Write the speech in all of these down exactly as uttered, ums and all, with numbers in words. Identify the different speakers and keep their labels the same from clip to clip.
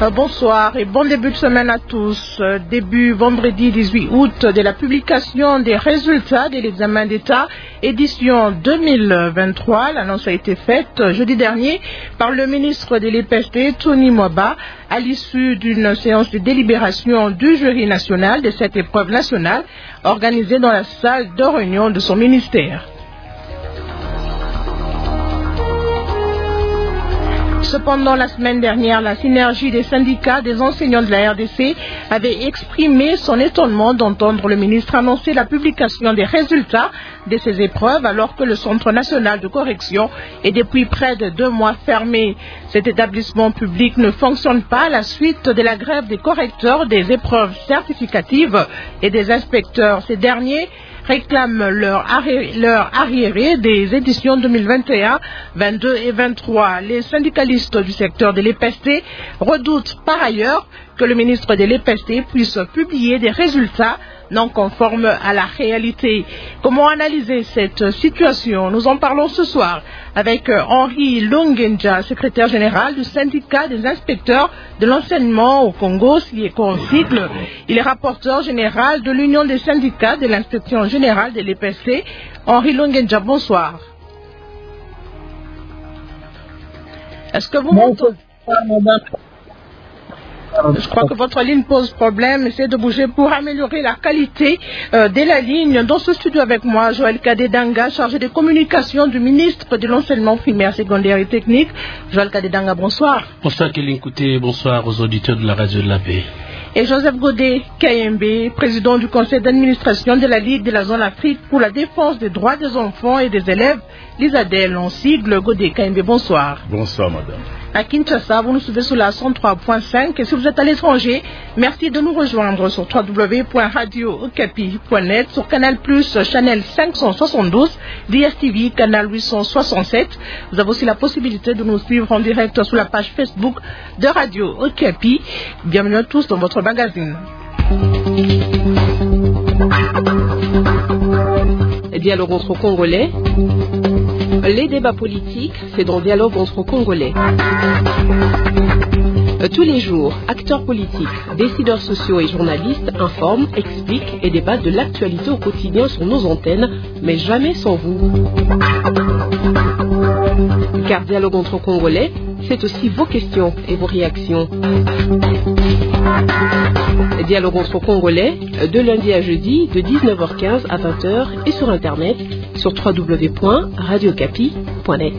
Speaker 1: Bonsoir et bon début de semaine à tous. Début vendredi dix-huit août de la publication des résultats de l'examen d'État édition deux mille vingt-trois. L'annonce a été faite jeudi dernier par le ministre de l'E P S T, Tony Mwaba, à l'issue d'une séance de délibération du jury national de cette épreuve nationale organisée dans la salle de réunion de son ministère. Cependant, la semaine dernière, la synergie des syndicats des enseignants de la R D C avait exprimé son étonnement d'entendre le ministre annoncer la publication des résultats de ces épreuves alors que le Centre national de correction est depuis près de deux mois fermé. Cet établissement public ne fonctionne pas à la suite de la grève des correcteurs des épreuves certificatives et des inspecteurs. Ces derniers réclament leur, arri leur arriéré des éditions deux mille vingt et un, vingt-deux et vingt-trois. Les syndicalistes du secteur de l'E P S T redoutent par ailleurs que le ministre de l'E P S T puisse publier des résultats non conformes à la réalité. Comment analyser cette situation? Nous en parlons ce soir avec Henri Longenja, secrétaire général du syndicat des inspecteurs de l'enseignement au Congo, SIECO-Cycle. Il est rapporteur général de l'Union des syndicats de l'inspection générale de l'E P S T. Henri Longenja, bonsoir. Est-ce que vous m'entendez? Je crois que votre ligne pose problème. Essayez de bouger pour améliorer la qualité euh, de la ligne. Dans ce studio avec moi, Joël Kadedanga, chargé des communications du ministre de l'enseignement primaire, secondaire et technique. Joël Kadedanga, bonsoir.
Speaker 2: Bonsoir Kéline Kouté, bonsoir aux auditeurs de la radio de la paix.
Speaker 1: Et Joseph Godet Kayembe, président du conseil d'administration de la Ligue de la zone Afrique pour la défense des droits des enfants et des élèves, l'ISADEL en sigle. Godet Kayembe, bonsoir.
Speaker 3: Bonsoir madame.
Speaker 1: À Kinshasa, vous nous suivez sur la cent trois point cinq et si vous êtes à l'étranger, merci de nous rejoindre sur w w w point radio okapi point net, sur Canal Plus, Channel cinq cent soixante-douze, D S T V, Canal huit cent soixante-sept. Vous avez aussi la possibilité de nous suivre en direct sur la page Facebook de Radio Okapi. Bienvenue à tous dans votre magazine.
Speaker 4: Dialogue entre Congolais. Les débats politiques, c'est dans Dialogue entre Congolais. Tous les jours, acteurs politiques, décideurs sociaux et journalistes informent, expliquent et débattent de l'actualité au quotidien sur nos antennes, mais jamais sans vous. Car Dialogue entre Congolais, c'est aussi vos questions et vos réactions. Dialogue entre Congolais, de lundi à jeudi, de dix-neuf heures quinze à vingt heures et sur Internet, sur w w w point radio okapi point net.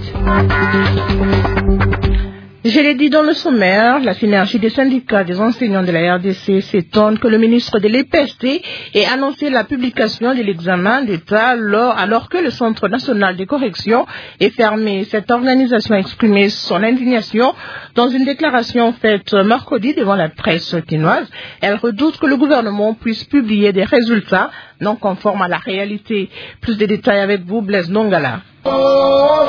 Speaker 1: Je l'ai dit dans le sommaire, la synergie des syndicats des enseignants de la R D C s'étonne que le ministre de l'E P S T ait annoncé la publication de l'examen d'État alors, alors que le Centre national de correction est fermé. Cette organisation a exprimé son indignation dans une déclaration faite mercredi devant la presse quinoise. Elle redoute que le gouvernement puisse publier des résultats non conformes à la réalité. Plus de détails avec vous, Blaise Nongala. Oh,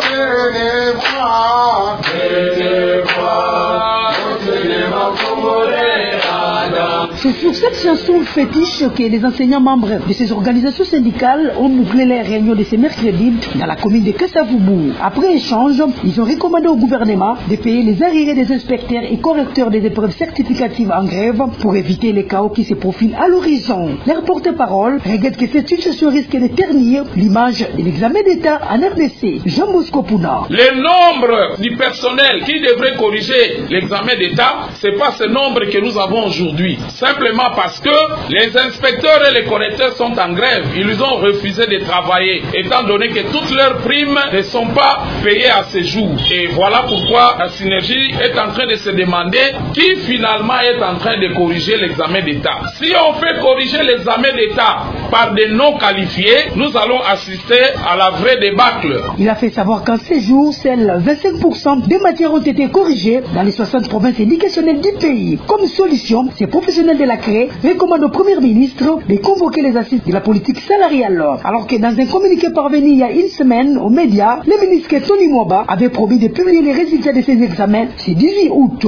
Speaker 5: c'est sur cette chanson fétiche que les enseignants membres de ces organisations syndicales ont bouclé les réunions de ce mercredi dans la commune de Kasavubu. Après échange, ils ont recommandé au gouvernement de payer les arriérés des inspecteurs et correcteurs des épreuves certificatives en grève pour éviter les chaos qui se profilent à l'horizon. Leur porte-parole regrette que cette situation risque de ternir l'image de l'examen d'État en R D C. Jean Bosco Pouna.
Speaker 6: Le nombre du personnel qui devrait corriger l'examen d'État, ce n'est pas ce nombre que nous avons aujourd'hui. Simplement parce que les inspecteurs et les correcteurs sont en grève. Ils ont refusé de travailler, étant donné que toutes leurs primes ne sont pas payées à ce jour. Et voilà pourquoi la synergie est en train de se demander qui finalement est en train de corriger l'examen d'État. Si on fait corriger l'examen d'État par des non qualifiés, nous allons assister à la vraie débâcle.
Speaker 5: Il a fait savoir qu'en ces jours, seuls vingt-cinq pour cent des matières ont été corrigées dans les soixante provinces éducationnelles du pays. Comme solution, ces professionnels de la C R E recommandent au Premier ministre de convoquer les assises de la politique salariale. Alors que dans un communiqué parvenu il y a une semaine aux médias, le ministre Tony Mwaba avait promis de publier les résultats de ces examens ce dix-huit août.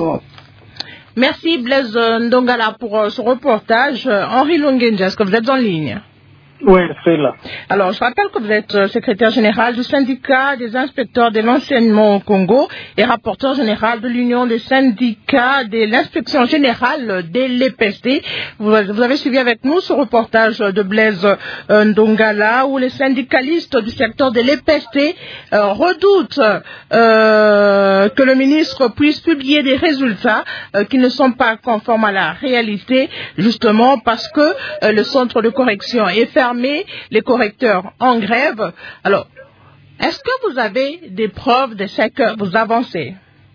Speaker 1: Merci Blaise Ndongala pour ce reportage. Henri Longenja, est-ce que vous êtes en ligne?
Speaker 3: Oui, c'est là.
Speaker 1: Alors, je rappelle que vous êtes secrétaire général du syndicat des inspecteurs de l'enseignement au Congo et rapporteur général de l'Union des syndicats de l'inspection générale de l'E P S T. Vous, vous avez suivi avec nous ce reportage de Blaise euh, Ndongala où les syndicalistes du secteur de l'E P S T euh, redoutent euh, que le ministre puisse publier des résultats euh, qui ne sont pas conformes à la réalité, justement parce que euh, le centre de correction est fermé. Les correcteurs en grève. Alors, est-ce que vous avez des preuves de ce que vous avancez?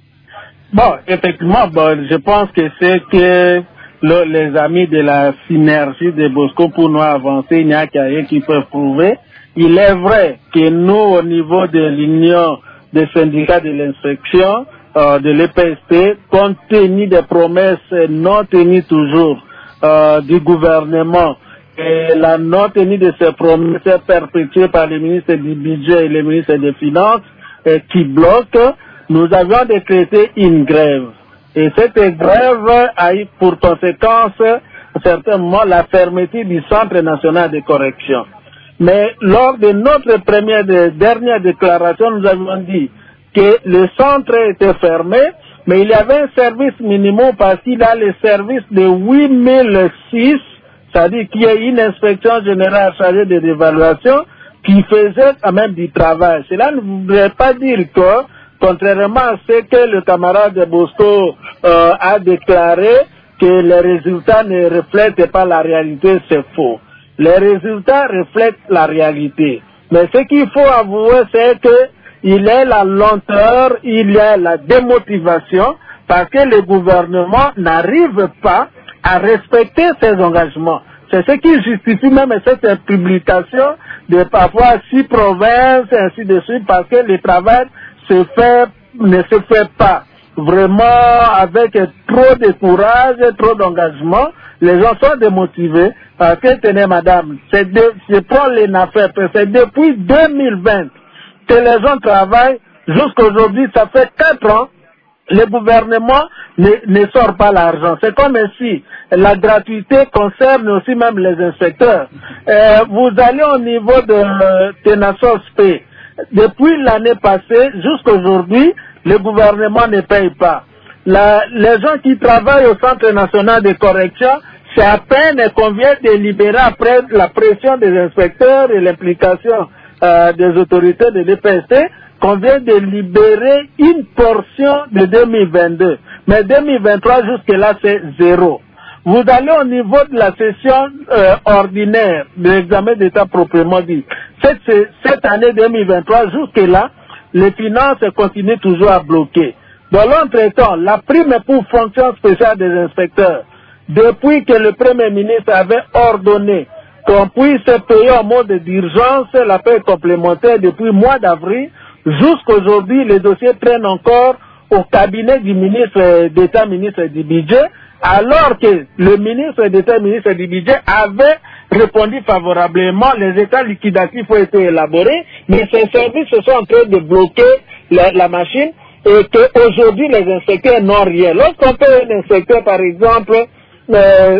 Speaker 3: Bon, effectivement, bon, je pense que c'est que le, les amis de la synergie de Bosco pour nous avancer, il n'y a qu'à rien qui peut prouver. Il est vrai que nous, au niveau de l'Union des syndicats de l'inspection euh, de l'E P S T, compte tenu des promesses non tenues toujours euh, du gouvernement, et la non-tenue de ces promesses perpétuées par le ministre du Budget et le ministre des Finances euh, qui bloquent, nous avions décrété une grève. Et cette grève a eu pour conséquence certainement la fermeture du Centre national de correction. Mais lors de notre première de dernière déclaration, nous avions dit que le centre était fermé, mais il y avait un service minimum parce qu'il a le service de huit mille six, c'est-à-dire qu'il y a une inspection générale chargée de l'évaluation qui faisait quand même du travail. Cela ne voudrait pas dire que, contrairement à ce que le camarade de Bosco euh, a déclaré, que les résultats ne reflètent pas la réalité, c'est faux. Les résultats reflètent la réalité. Mais ce qu'il faut avouer, c'est que il y a la lenteur, il y a la démotivation, parce que le gouvernement n'arrive pas à respecter ses engagements. C'est ce qui justifie même cette publication de parfois six provinces et ainsi de suite, parce que le travail se fait, ne se fait pas vraiment avec trop de courage, trop d'engagement. Les gens sont démotivés parce que, tenez madame, c'est de, je prends les affaires, c'est depuis deux mille vingt que les gens travaillent jusqu'à aujourd'hui, ça fait quatre ans. Le gouvernement ne, ne sort pas l'argent. C'est comme si la gratuité concerne aussi même les inspecteurs. Euh, vous allez au niveau de euh, Tenasos-P. Depuis l'année passée jusqu'à aujourd'hui, le gouvernement ne paye pas. La, les gens qui travaillent au Centre national de correction, c'est à peine qu'on vient de libérer après la pression des inspecteurs et l'implication euh, des autorités de l'E P S T, qu'on vient de libérer une portion de deux mille vingt-deux. Mais deux mille vingt-trois, jusque-là, c'est zéro. Vous allez au niveau de la session euh, ordinaire de l'examen d'État proprement dit. Cette, cette année deux mille vingt-trois, jusque-là, les finances continuent toujours à bloquer. Dans l'entretemps, la prime pour fonction spéciale des inspecteurs, depuis que le Premier ministre avait ordonné qu'on puisse payer en mode d'urgence la paie complémentaire depuis le mois d'avril, jusqu'à aujourd'hui, les dossiers traînent encore au cabinet du ministre d'État, ministre du Budget, alors que le ministre d'État, ministre du Budget avait répondu favorablement, les états liquidatifs ont été élaborés, mais ces services se sont en train de bloquer la, la machine et qu'aujourd'hui les inspecteurs n'ont rien. Lorsqu'on paye un inspecteur, par exemple, euh,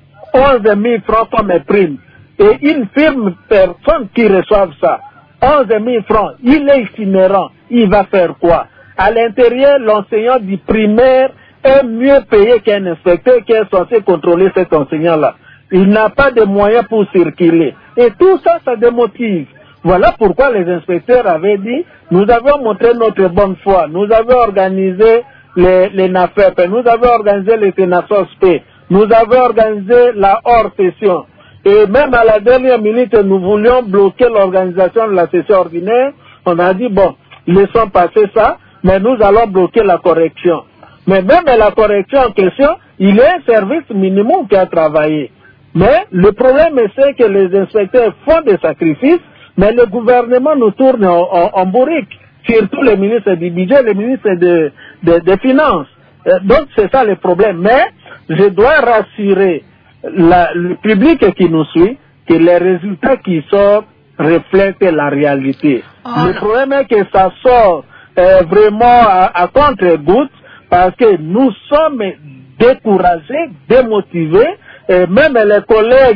Speaker 3: onze mille francs comme prime, et une firme, personne qui reçoit ça, onze mille francs, il est itinérant, il va faire quoi? À l'intérieur, l'enseignant du primaire est mieux payé qu'un inspecteur qui est censé contrôler cet enseignant-là. Il n'a pas de moyens pour circuler. Et tout ça, ça démotive. Voilà pourquoi les inspecteurs avaient dit, nous avons montré notre bonne foi, nous avons organisé les, les N A F E P, nous avons organisé les Tenasos-P, nous avons organisé la hors-session. Et même à la dernière minute, nous voulions bloquer l'organisation de la session ordinaire. On a dit, bon, laissons passer ça, mais nous allons bloquer la correction. Mais même la correction en question, il y a un service minimum qui a travaillé. Mais le problème, c'est que les inspecteurs font des sacrifices, mais le gouvernement nous tourne en, en, en bourrique, surtout le ministre du Budget, le ministre des de, de Finances. Donc c'est ça le problème. Mais je dois rassurer la, le public qui nous suit que les résultats qui sortent reflètent la réalité. Oh, le problème est que ça sort euh, vraiment à, à contre-goutte parce que nous sommes découragés, démotivés, et même les collègues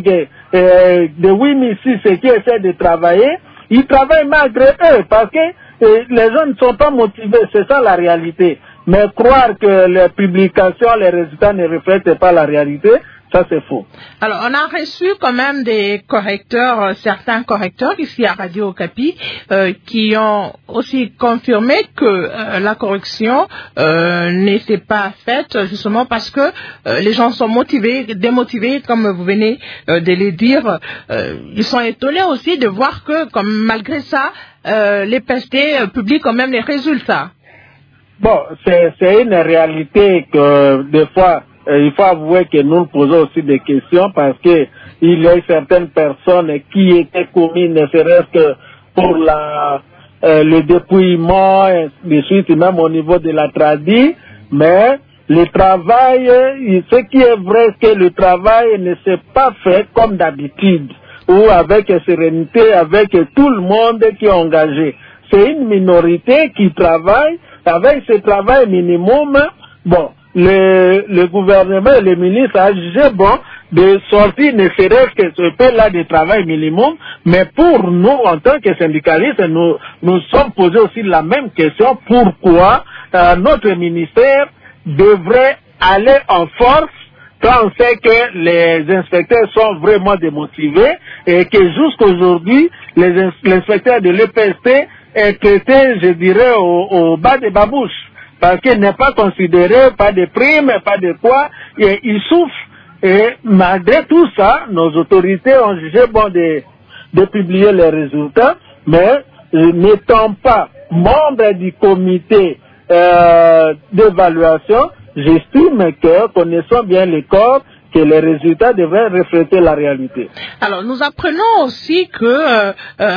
Speaker 3: euh, de Wimisi, ceux qui essaient de travailler, ils travaillent malgré eux parce que euh, les gens ne sont pas motivés, c'est ça la réalité. Mais croire que les publications, les résultats ne reflètent pas la réalité, ça c'est faux.
Speaker 1: Alors, on a reçu quand même des correcteurs, euh, certains correcteurs ici à Radio Okapi, euh, qui ont aussi confirmé que euh, la correction euh, n'était pas faite justement parce que euh, les gens sont motivés, démotivés, comme vous venez euh, de le dire. Euh, ils sont étonnés aussi de voir que, comme malgré ça, euh, les P S T euh, publient quand même les résultats.
Speaker 3: Bon, c'est, c'est une réalité que des fois, euh, il faut avouer que nous nous posons aussi des questions parce que il y a eu certaines personnes qui étaient commises, ne serait-ce que pour la, euh, le dépouillement, et de suite, même au niveau de la tradie, mais le travail, ce qui est vrai, c'est que le travail ne s'est pas fait comme d'habitude, ou avec sérénité, avec tout le monde qui est engagé. C'est une minorité qui travaille. Avec ce travail minimum, bon, le, le gouvernement et le ministre a jugé bon de sortir ne serait-ce que ce peu-là de travail minimum, mais pour nous, en tant que syndicalistes, nous nous sommes posés aussi la même question, pourquoi euh, notre ministère devrait aller en force quand on sait que les inspecteurs sont vraiment démotivés et que jusqu'aujourd'hui, les inspecteurs de l'E P S T est traité, je dirais, au, au bas de babouche, parce qu'il n'est pas considéré, pas de primes, pas de quoi, et il souffre. Et malgré tout ça, nos autorités ont jugé bon de, de publier les résultats, mais euh, n'étant pas membre du comité euh, d'évaluation, j'estime que, connaissant bien les corps, que les résultats devraient refléter la réalité.
Speaker 1: Alors, nous apprenons aussi que, euh,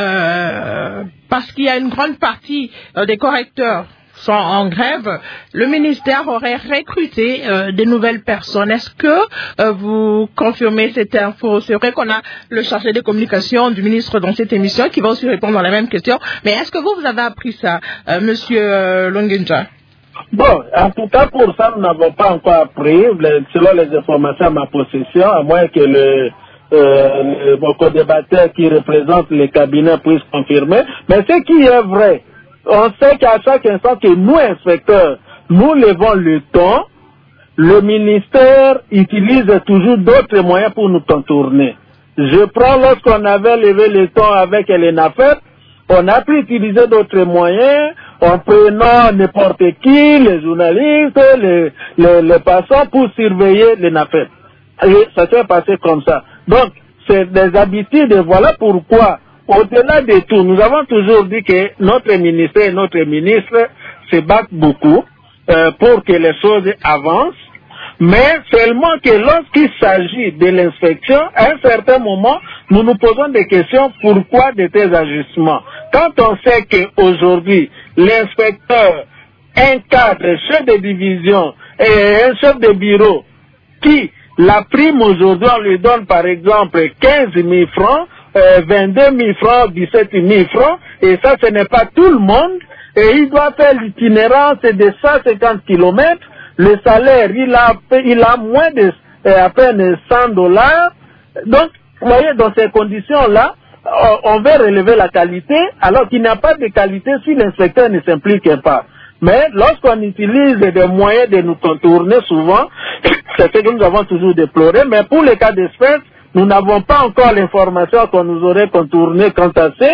Speaker 1: euh, parce qu'il y a une grande partie euh, des correcteurs sont en grève, le ministère aurait recruté euh, de nouvelles personnes. Est-ce que euh, vous confirmez cette info? C'est vrai qu'on a le chargé de communication du ministre dans cette émission qui va aussi répondre à la même question. Mais est-ce que vous, vous avez appris ça, euh, monsieur euh, Longenja?
Speaker 3: Bon, en tout cas, pour ça, nous n'avons pas encore appris, selon les informations à ma possession, à moins que le, euh, le co-débatteur qui représente les cabinets puisse confirmer. Mais ce qui est vrai, on sait qu'à chaque instant que nous, inspecteurs, nous levons le ton, le ministère utilise toujours d'autres moyens pour nous contourner. Je prends lorsqu'on avait levé le ton avec les N A F E P, on a pu utiliser d'autres moyens, en prenant n'importe qui, les journalistes, les, les, les passants pour surveiller les N A F E P. Et ça s'est passé comme ça. Donc, c'est des habitudes, et voilà pourquoi, au-delà de tout, nous avons toujours dit que notre ministère et notre ministre se battent beaucoup euh, pour que les choses avancent, mais seulement que lorsqu'il s'agit de l'inspection, à un certain moment, nous nous posons des questions, pourquoi de tels ajustements? Quand on sait qu'aujourd'hui, l'inspecteur, un cadre, chef de division et un chef de bureau, qui, la prime aujourd'hui, on lui donne par exemple quinze mille francs, euh, vingt-deux mille francs, dix-sept mille francs, et ça ce n'est pas tout le monde, et il doit faire l'itinérance de cent cinquante kilomètres, le salaire, il a, il a moins de, euh, à peine cent dollars, donc, vous voyez, dans ces conditions-là, on veut relever la qualité, alors qu'il n'y a pas de qualité si l'inspecteur ne s'implique pas. Mais lorsqu'on utilise des moyens de nous contourner souvent, c'est ce que nous avons toujours déploré, mais pour les cas d'espèce, nous n'avons pas encore l'information qu'on nous aurait contourné quant à ça,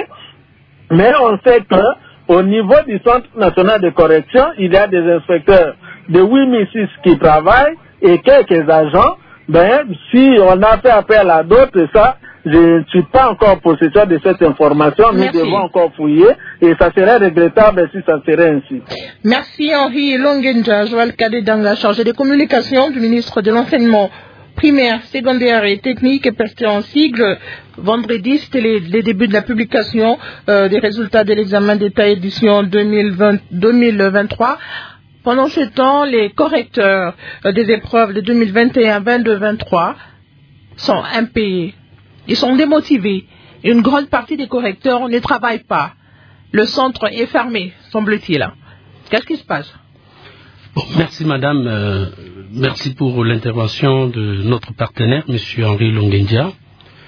Speaker 3: mais on sait qu'au niveau du Centre national de correction, il y a des inspecteurs de huit mille six qui travaillent et quelques agents. Ben, si on a fait appel à d'autres, ça, je ne suis pas encore possesseur de cette information. Nous
Speaker 1: Merci.
Speaker 3: devons encore fouiller et ça serait regrettable si ça serait ainsi.
Speaker 1: Merci Henri Longenja, Joël Kadedanga, chargé des communications du ministre de l'Enseignement primaire, secondaire et technique, et P S T en sigle. Vendredi, c'était les, les débuts de la publication euh, des résultats de l'examen d'État édition deux mille vingt, deux mille vingt-trois. Pendant ce temps, les correcteurs euh, des épreuves de deux mille vingt et un, vingt-deux, vingt-trois sont impayés. Ils sont démotivés. Une grande partie des correcteurs ne travaillent pas. Le centre est fermé, semble-t-il. Qu'est-ce qui se passe?
Speaker 2: Bon, merci madame. Euh, merci pour l'intervention de notre partenaire, M. Henri Longenja.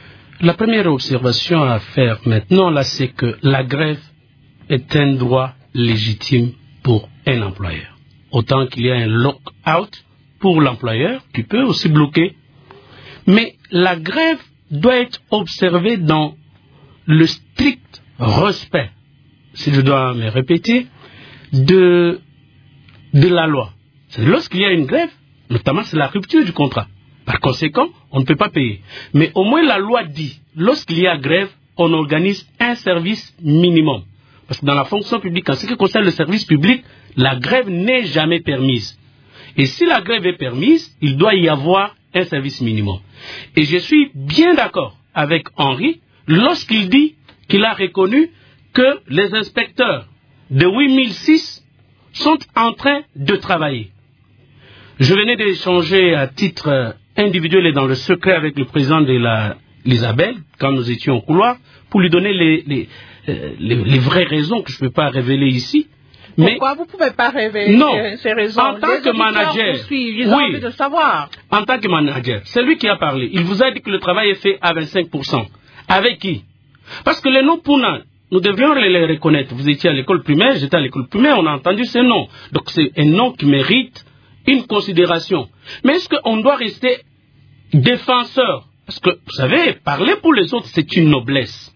Speaker 2: La première observation à faire maintenant, là, c'est que la grève est un droit légitime pour un employeur. Autant qu'il y a un lock-out pour l'employeur, qui peut aussi bloquer. Mais la grève doit être observée dans le strict respect, si je dois me répéter, de, de la loi. Lorsqu'il y a une grève, notamment c'est la rupture du contrat. Par conséquent, on ne peut pas payer. Mais au moins la loi dit, lorsqu'il y a grève, on organise un service minimum. Parce que dans la fonction publique, en ce qui concerne le service public, la grève n'est jamais permise. Et si la grève est permise, il doit y avoir un service minimum. Et je suis bien d'accord avec Henri lorsqu'il dit qu'il a reconnu que les inspecteurs de huit mille six sont en train de travailler. Je venais d'échanger à titre individuel et dans le secret avec le président de la l'Isabelle, quand nous étions au couloir, pour lui donner les, les, les, les vraies raisons que je ne peux pas révéler ici. Mais
Speaker 1: pourquoi vous ne pouvez pas révéler
Speaker 2: non,
Speaker 1: ces raisons?
Speaker 2: en tant
Speaker 1: les
Speaker 2: que manager,
Speaker 1: ils ont
Speaker 2: oui,
Speaker 1: envie de savoir.
Speaker 2: En tant que manager, c'est lui qui a parlé. Il vous a dit que le travail est fait à vingt-cinq pour cent. Avec qui? Parce que les noms Puna, nous devrions les reconnaître. Vous étiez à l'école primaire, j'étais à l'école primaire, on a entendu ces noms. Donc c'est un nom qui mérite une considération. Mais est-ce qu'on doit rester défenseur? Parce que, vous savez, parler pour les autres, c'est une noblesse.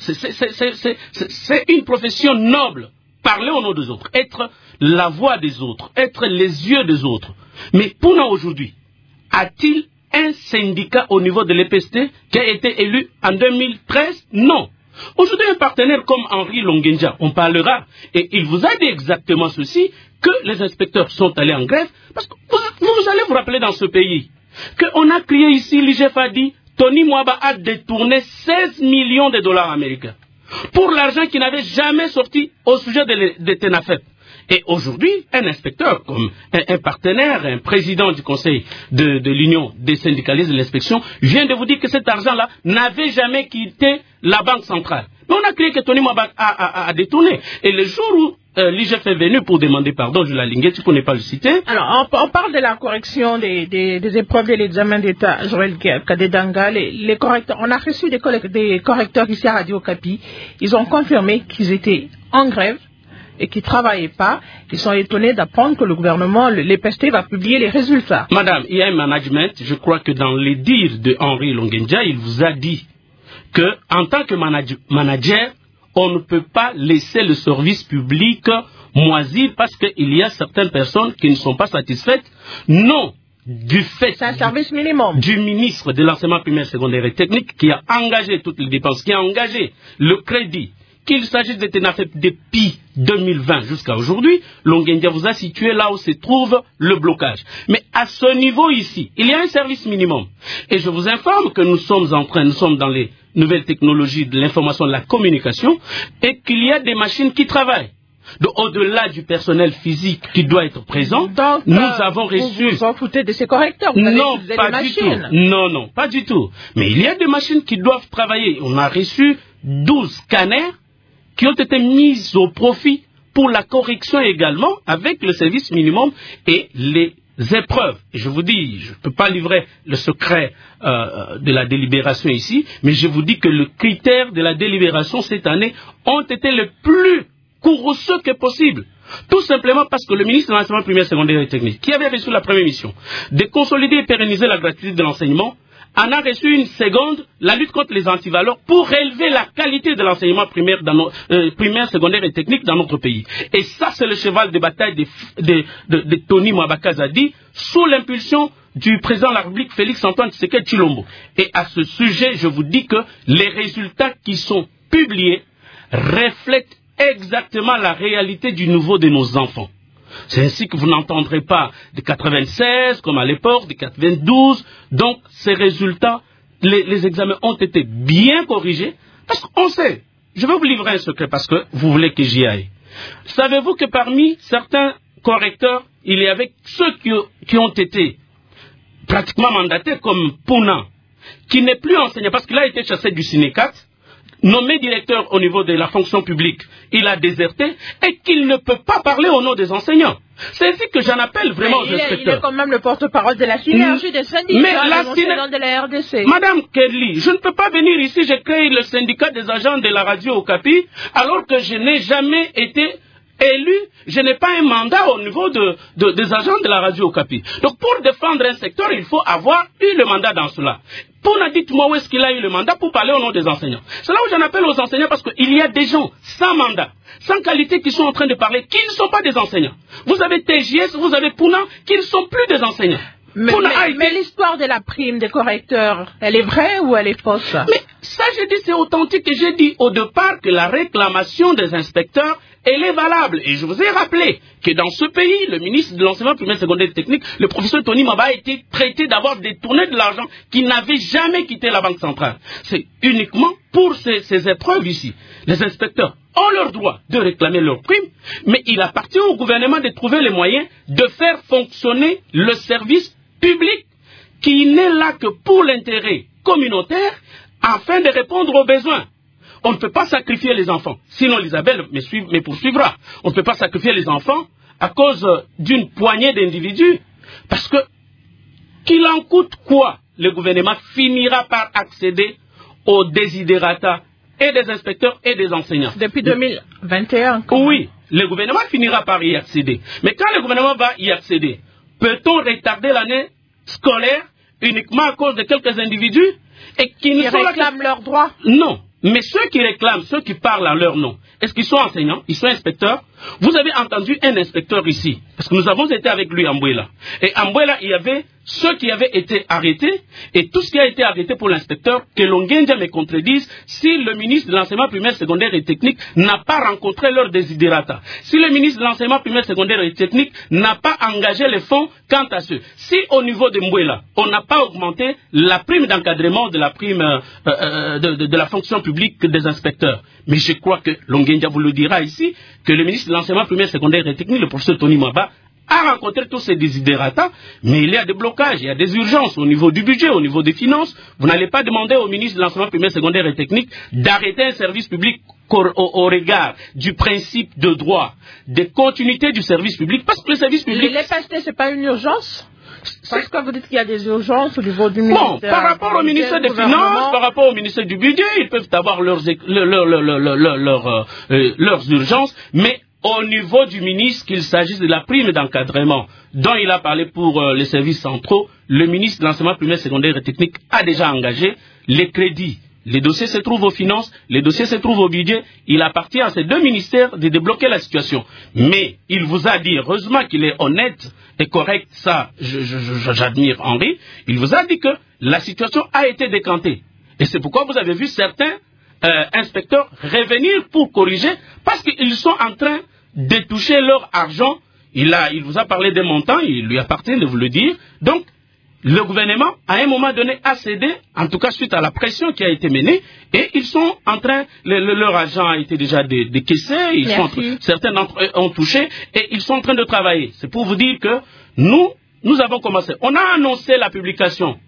Speaker 2: C'est une profession noble. Parler au nom des autres, être la voix des autres, être les yeux des autres. Mais Puna aujourd'hui, a-t-il un syndicat au niveau de l'E P S T qui a été élu en deux mille treize? Non. Aujourd'hui, un partenaire comme Henri Longenja, on parlera, et il vous a dit exactement ceci, que les inspecteurs sont allés en grève, parce que vous, vous allez vous rappeler dans ce pays, qu'on a crié ici, l'I G F a dit, Tony Mwaba a détourné seize millions de dollars américains pour l'argent qui n'avait jamais sorti au sujet de, de TENAFEP. Et aujourd'hui, un inspecteur, comme un, un partenaire, un président du conseil de, de l'Union des syndicalistes de l'inspection, vient de vous dire que cet argent-là n'avait jamais quitté la Banque centrale. Mais on a crié que Tony Mwaba a, a, a détourné. Et le jour où euh, l'I G F est venu pour demander pardon, je la linguais, tu ne connais pas le citer.
Speaker 1: Alors, on, on parle de la correction des, des, des épreuves de l'examen d'État, Joël Kadedanga. Les, les correcteurs, on a reçu des, des correcteurs ici à Radio Okapi. Ils ont confirmé qu'ils étaient en grève et qui ne travaillaient pas. Ils sont étonnés d'apprendre que le gouvernement, l'E P S T, va publier les résultats.
Speaker 2: Madame, il y a un management. Je crois que dans les dires de Henri Longenja, il vous a dit qu'en tant que manage, manager, on ne peut pas laisser le service public moisir parce qu'il y a certaines personnes qui ne sont pas satisfaites. Non, du fait
Speaker 1: c'est un service minimum.
Speaker 2: Du ministre de l'enseignement primaire, secondaire et technique qui a engagé toutes les dépenses, qui a engagé le crédit, qu'il s'agisse de TENAFEP depuis deux mille vingt jusqu'à aujourd'hui, Longenja vous a situé là où se trouve le blocage. Mais à ce niveau ici, il y a un service minimum. Et je vous informe que nous sommes en train, nous sommes dans les nouvelles technologies de l'information, de la communication, et qu'il y a des machines qui travaillent. Au-delà du personnel physique qui doit être présent,
Speaker 1: donc,
Speaker 2: nous
Speaker 1: euh,
Speaker 2: avons reçu...
Speaker 1: Vous vous en foutez de ces correcteurs? Vous
Speaker 2: non,
Speaker 1: avez
Speaker 2: pas
Speaker 1: des
Speaker 2: du
Speaker 1: machines.
Speaker 2: tout. Non, non, pas du tout. Mais il y a des machines qui doivent travailler. On a reçu douze scanners qui ont été mis au profit pour la correction également avec le service minimum et les épreuves. Et je vous dis, je ne peux pas livrer le secret euh, de la délibération ici, mais je vous dis que le critère de la délibération cette année ont été le plus courageux que possible. Tout simplement parce que le ministre de l'enseignement primaire, secondaire et technique, qui avait reçu la première mission de consolider et pérenniser la gratuité de l'enseignement, en a reçu une seconde, la lutte contre les antivaleurs, pour élever la qualité de l'enseignement primaire, dans nos, euh, primaire, secondaire et technique dans notre pays. Et ça, c'est le cheval de bataille de, de, de, de Tony Mwaba Kazadi, sous l'impulsion du président de la République, Félix-Antoine Tshisekedi Tshilombo. Et à ce sujet, je vous dis que les résultats qui sont publiés reflètent exactement la réalité du niveau de nos enfants. C'est ainsi que vous n'entendrez pas de quatre-vingt-seize comme à l'époque, de quatre-vingt-douze. Donc, ces résultats, les, les examens ont été bien corrigés. Parce qu'on sait, je vais vous livrer un secret parce que vous voulez que j'y aille. Savez-vous que parmi certains correcteurs, il y avait ceux qui, qui ont été pratiquement mandatés comme Puna, qui n'est plus enseignant parce qu'il a été chassé du Sénécat. nommé directeur au niveau de la fonction publique, il a déserté et qu'il ne peut pas parler au nom des enseignants. C'est ainsi que j'en appelle vraiment aux inspecteurs.
Speaker 1: Il est quand même le porte-parole de la synergie des syndicats
Speaker 2: Mais la
Speaker 1: des enseignants de la R D C.
Speaker 2: Madame Kelly, je ne peux pas venir ici, j'ai créé le syndicat des agents de la radio Okapi, alors que je n'ai jamais été élu, je n'ai pas un mandat au niveau de, de, des agents de la radio Okapi. Donc pour défendre un secteur, il faut avoir eu le mandat dans cela. Pouna, dites-moi où est-ce qu'il a eu le mandat pour parler au nom des enseignants. C'est là où j'en appelle aux enseignants parce qu'il y a des gens sans mandat, sans qualité qui sont en train de parler, qui ne sont pas des enseignants. Vous avez T J S, vous avez Pouna, qui ne sont plus des enseignants.
Speaker 1: Mais, mais, été... mais l'histoire de la prime des correcteurs, elle est vraie ou elle est fausse?
Speaker 2: Mais ça, j'ai dit, c'est authentique. Et j'ai dit au départ que la réclamation des inspecteurs, elle est valable. Et je vous ai rappelé que dans ce pays, le ministre de l'enseignement primaire, secondaire et technique, le professeur Tony Maba, a été traité d'avoir détourné de l'argent qui n'avait jamais quitté la Banque centrale. C'est uniquement pour ces, ces épreuves ici. Les inspecteurs ont leur droit de réclamer leurs primes, mais il appartient au gouvernement de trouver les moyens de faire fonctionner le service public qui n'est là que pour l'intérêt communautaire afin de répondre aux besoins. On ne peut pas sacrifier les enfants, sinon Isabelle me, suiv- me poursuivra. On ne peut pas sacrifier les enfants à cause d'une poignée d'individus, parce que qu'il en coûte quoi, le gouvernement finira par accéder aux désidérata et des inspecteurs et des enseignants.
Speaker 1: Depuis deux mille vingt et un.
Speaker 2: Oui, le gouvernement finira par y accéder. Mais quand le gouvernement va y accéder, peut-on retarder l'année scolaire uniquement à cause de quelques individus et qui ne
Speaker 1: Ils
Speaker 2: sont
Speaker 1: réclament leurs droits?
Speaker 2: Non. Mais ceux qui réclament, ceux qui parlent à leur nom, est-ce qu'ils sont enseignants? Ils sont inspecteurs? Vous avez entendu un inspecteur ici, parce que nous avons été avec lui à Mbouela. Et à Mbouela, il y avait ceux qui avaient été arrêtés, et tout ce qui a été arrêté pour l'inspecteur, que Longendia me contredise, si le ministre de l'enseignement primaire, secondaire et technique n'a pas rencontré leur désidérata, si le ministre de l'enseignement primaire, secondaire et technique n'a pas engagé les fonds quant à ceux, si au niveau de Mbouela, on n'a pas augmenté la prime d'encadrement de la prime euh, euh, de, de, de la fonction publique des inspecteurs. Mais je crois que Longendia vous le dira ici, que le ministre de l'enseignement primaire, secondaire et technique, le professeur Tony Maba, a rencontré tous ces désidérata, mais il y a des blocages, il y a des urgences au niveau du budget, au niveau des finances. Vous n'allez pas demander au ministre de l'enseignement primaire, secondaire et technique d'arrêter un service public au, au, au regard du principe de droit, de continuité du service public, parce que le service public...
Speaker 1: Les P S T, ce n'est pas une urgence? Parce que vous dites qu'il y a des urgences au niveau du
Speaker 2: bon,
Speaker 1: ministère.
Speaker 2: Par rapport au ministère des Finances, par rapport au ministère du Budget, ils peuvent avoir leurs, leur, leur, leur, leur, leur, leur, euh, leurs urgences, mais au niveau du ministre, qu'il s'agisse de la prime d'encadrement dont il a parlé pour euh, les services centraux, le ministre de l'enseignement primaire, secondaire et technique a déjà engagé les crédits. Les dossiers se trouvent aux finances, les dossiers se trouvent au budget. Il appartient à ces deux ministères de débloquer la situation. Mais il vous a dit, heureusement qu'il est honnête et correct, ça, je, je, je, j'admire Henri, il vous a dit que la situation a été décantée. Et c'est pourquoi vous avez vu certains euh, inspecteurs revenir pour corriger, parce qu'ils sont en train de toucher leur argent. Il, a, il vous a parlé des montants, il lui appartient de vous le dire. Donc, le gouvernement, à un moment donné, a cédé, en tout cas suite à la pression qui a été menée, et ils sont en train, le, le, leur argent a été déjà dé, décaissé, ils sont train, certains d'entre eux ont touché, et ils sont en train de travailler. C'est pour vous dire que nous, nous avons commencé. On a annoncé la publication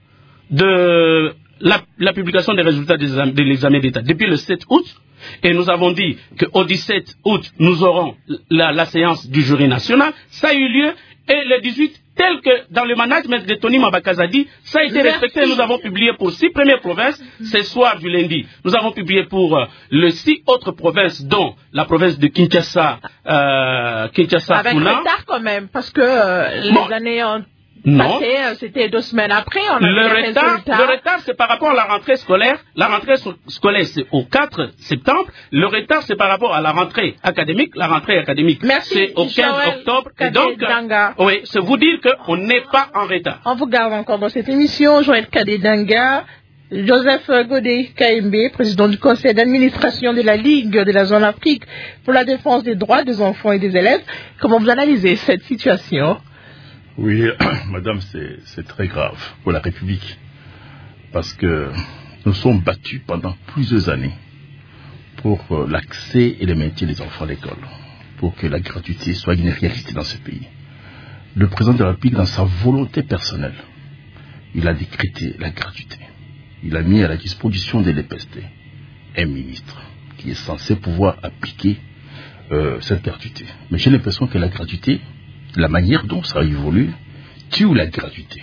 Speaker 2: de la, la publication des résultats de l'examen d'État depuis le sept août, et nous avons dit qu'au dix-sept août, nous aurons la, la séance du jury national. Ça a eu lieu, et le dix-huit, tel que dans le management de Tony Mabakazadi, ça a été Merci. respecté. Nous avons publié pour six premières provinces, ce soir du lundi. Nous avons publié pour euh, les six autres provinces, dont la province de Kinshasa, euh, Kinshasa
Speaker 1: Avec
Speaker 2: Foulan.
Speaker 1: retard quand même, parce que euh, les bon. années ont
Speaker 2: non.
Speaker 1: passé, euh, c'était deux semaines après. On a
Speaker 2: le, retard, le retard, c'est par rapport à la rentrée scolaire. La rentrée scolaire, c'est au quatre septembre. Le retard, c'est par rapport à la rentrée académique. La rentrée académique, c'est au quinze octobre. Et donc, euh, oui, c'est vous dire qu'on n'est pas en retard.
Speaker 1: On vous garde encore dans cette émission. Joël Kadedanga, Joseph Godé Kaimbe, président du conseil d'administration de la Ligue de la zone Afrique pour la défense des droits des enfants et des élèves. Comment vous analysez cette situation?
Speaker 7: Oui, madame, c'est très grave pour la République, parce que nous sommes battus pendant plusieurs années pour euh, l'accès et le maintien des enfants à l'école, pour que la gratuité soit une réalité dans ce pays. Le président de la République, dans sa volonté personnelle, il a décrété la gratuité. Il a mis à la disposition de l'E P S T un ministre qui est censé pouvoir appliquer euh, cette gratuité. Mais j'ai l'impression que la gratuité, la manière dont ça évolue, tue la gratuité.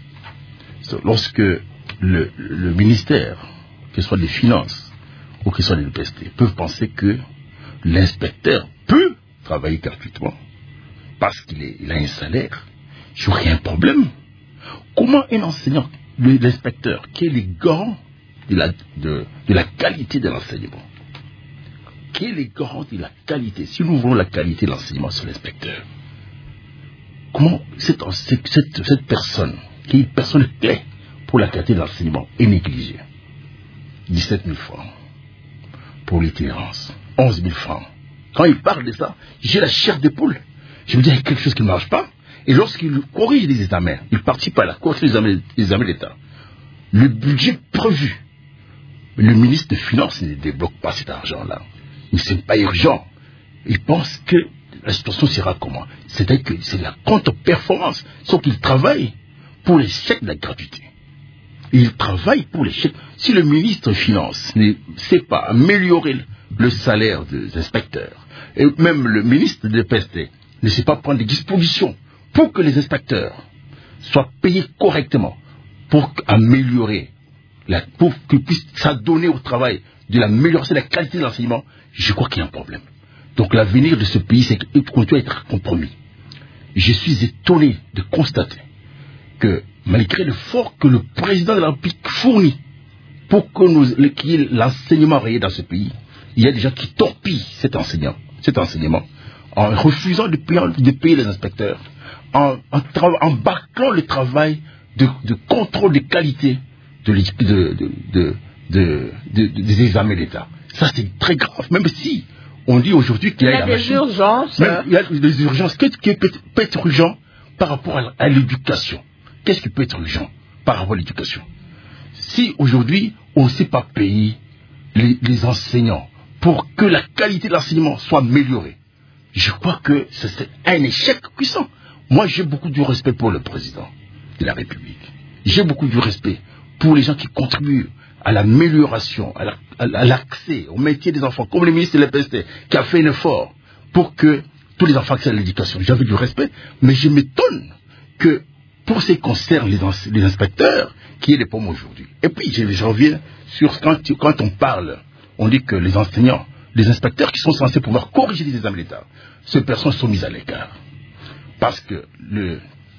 Speaker 7: Lorsque le, le ministère, que ce soit des Finances ou que ce soit des P S T, peuvent penser que l'inspecteur peut travailler gratuitement parce qu'il il a un salaire, j'aurais un problème. Comment un enseignant, l'inspecteur, qui est le garant de la, de, de la qualité de l'enseignement, qui est le garant de la qualité, si nous voulons la qualité de l'enseignement sur l'inspecteur, comment cette, cette, cette personne, qui est une personne clé pour la qualité de l'enseignement, est négligée? dix-sept mille francs pour l'itinérance, onze mille francs. Quand il parle de ça, j'ai la chair de poule. Je me dis, il y a quelque chose qui ne marche pas. Et lorsqu'il corrige les examens, il participe à la correction des examens, des examens d'État. Le budget prévu, le ministre des Finances ne débloque pas cet argent-là. Mais ce n'est pas urgent. Il pense que la situation sera comment? C'est-à-dire que c'est la contre-performance. Sauf qu'il travaille pour l'échec de la gratuité. Il travaille pour l'échec. Si le ministre des Finances ne sait pas améliorer le salaire des inspecteurs, et même le ministre de P S T ne sait pas prendre des dispositions pour que les inspecteurs soient payés correctement, pour améliorer, la, pour qu'ils puissent s'adonner au travail de l'amélioration de la qualité de l'enseignement, je crois qu'il y a un problème. Donc l'avenir de ce pays, c'est qu'il continue à être compromis. Je suis étonné de constater que malgré l'effort que le président de la République fournit pour que nous, qu'il y ait l'enseignement réel dans ce pays, il y a des gens qui torpillent cet enseignement, cet enseignement en refusant de payer, de payer les inspecteurs, en, en, en bâclant le travail de, de contrôle de qualité de, de, de, de, de, de, des examens d'État. Ça, c'est très grave, même si on dit aujourd'hui qu'il y a,
Speaker 1: il y a
Speaker 7: la
Speaker 1: des
Speaker 7: machine,
Speaker 1: urgences.
Speaker 7: même, il y a des urgences. Qu'est-ce qui peut, peut être urgent par rapport à, à l'éducation? Qu'est-ce qui peut être urgent par rapport à l'éducation? Si aujourd'hui, on ne sait pas payer les, les enseignants pour que la qualité de l'enseignement soit améliorée, je crois que c'est un échec puissant. Moi, j'ai beaucoup de respect pour le président de la République. J'ai beaucoup de respect pour les gens qui contribuent à l'amélioration, à l'accès la, au métier des enfants, comme le ministre de la P S T, qui a fait un effort pour que tous les enfants accèdent à l'éducation. J'avais du respect, mais je m'étonne que pour ce qui concerne les, les inspecteurs, qu'il y ait des problèmes aujourd'hui. Et puis, je, je reviens sur quand, quand on parle, on dit que les enseignants, les inspecteurs qui sont censés pouvoir corriger les examens d'État, ces personnes sont mises à l'écart. Parce que le,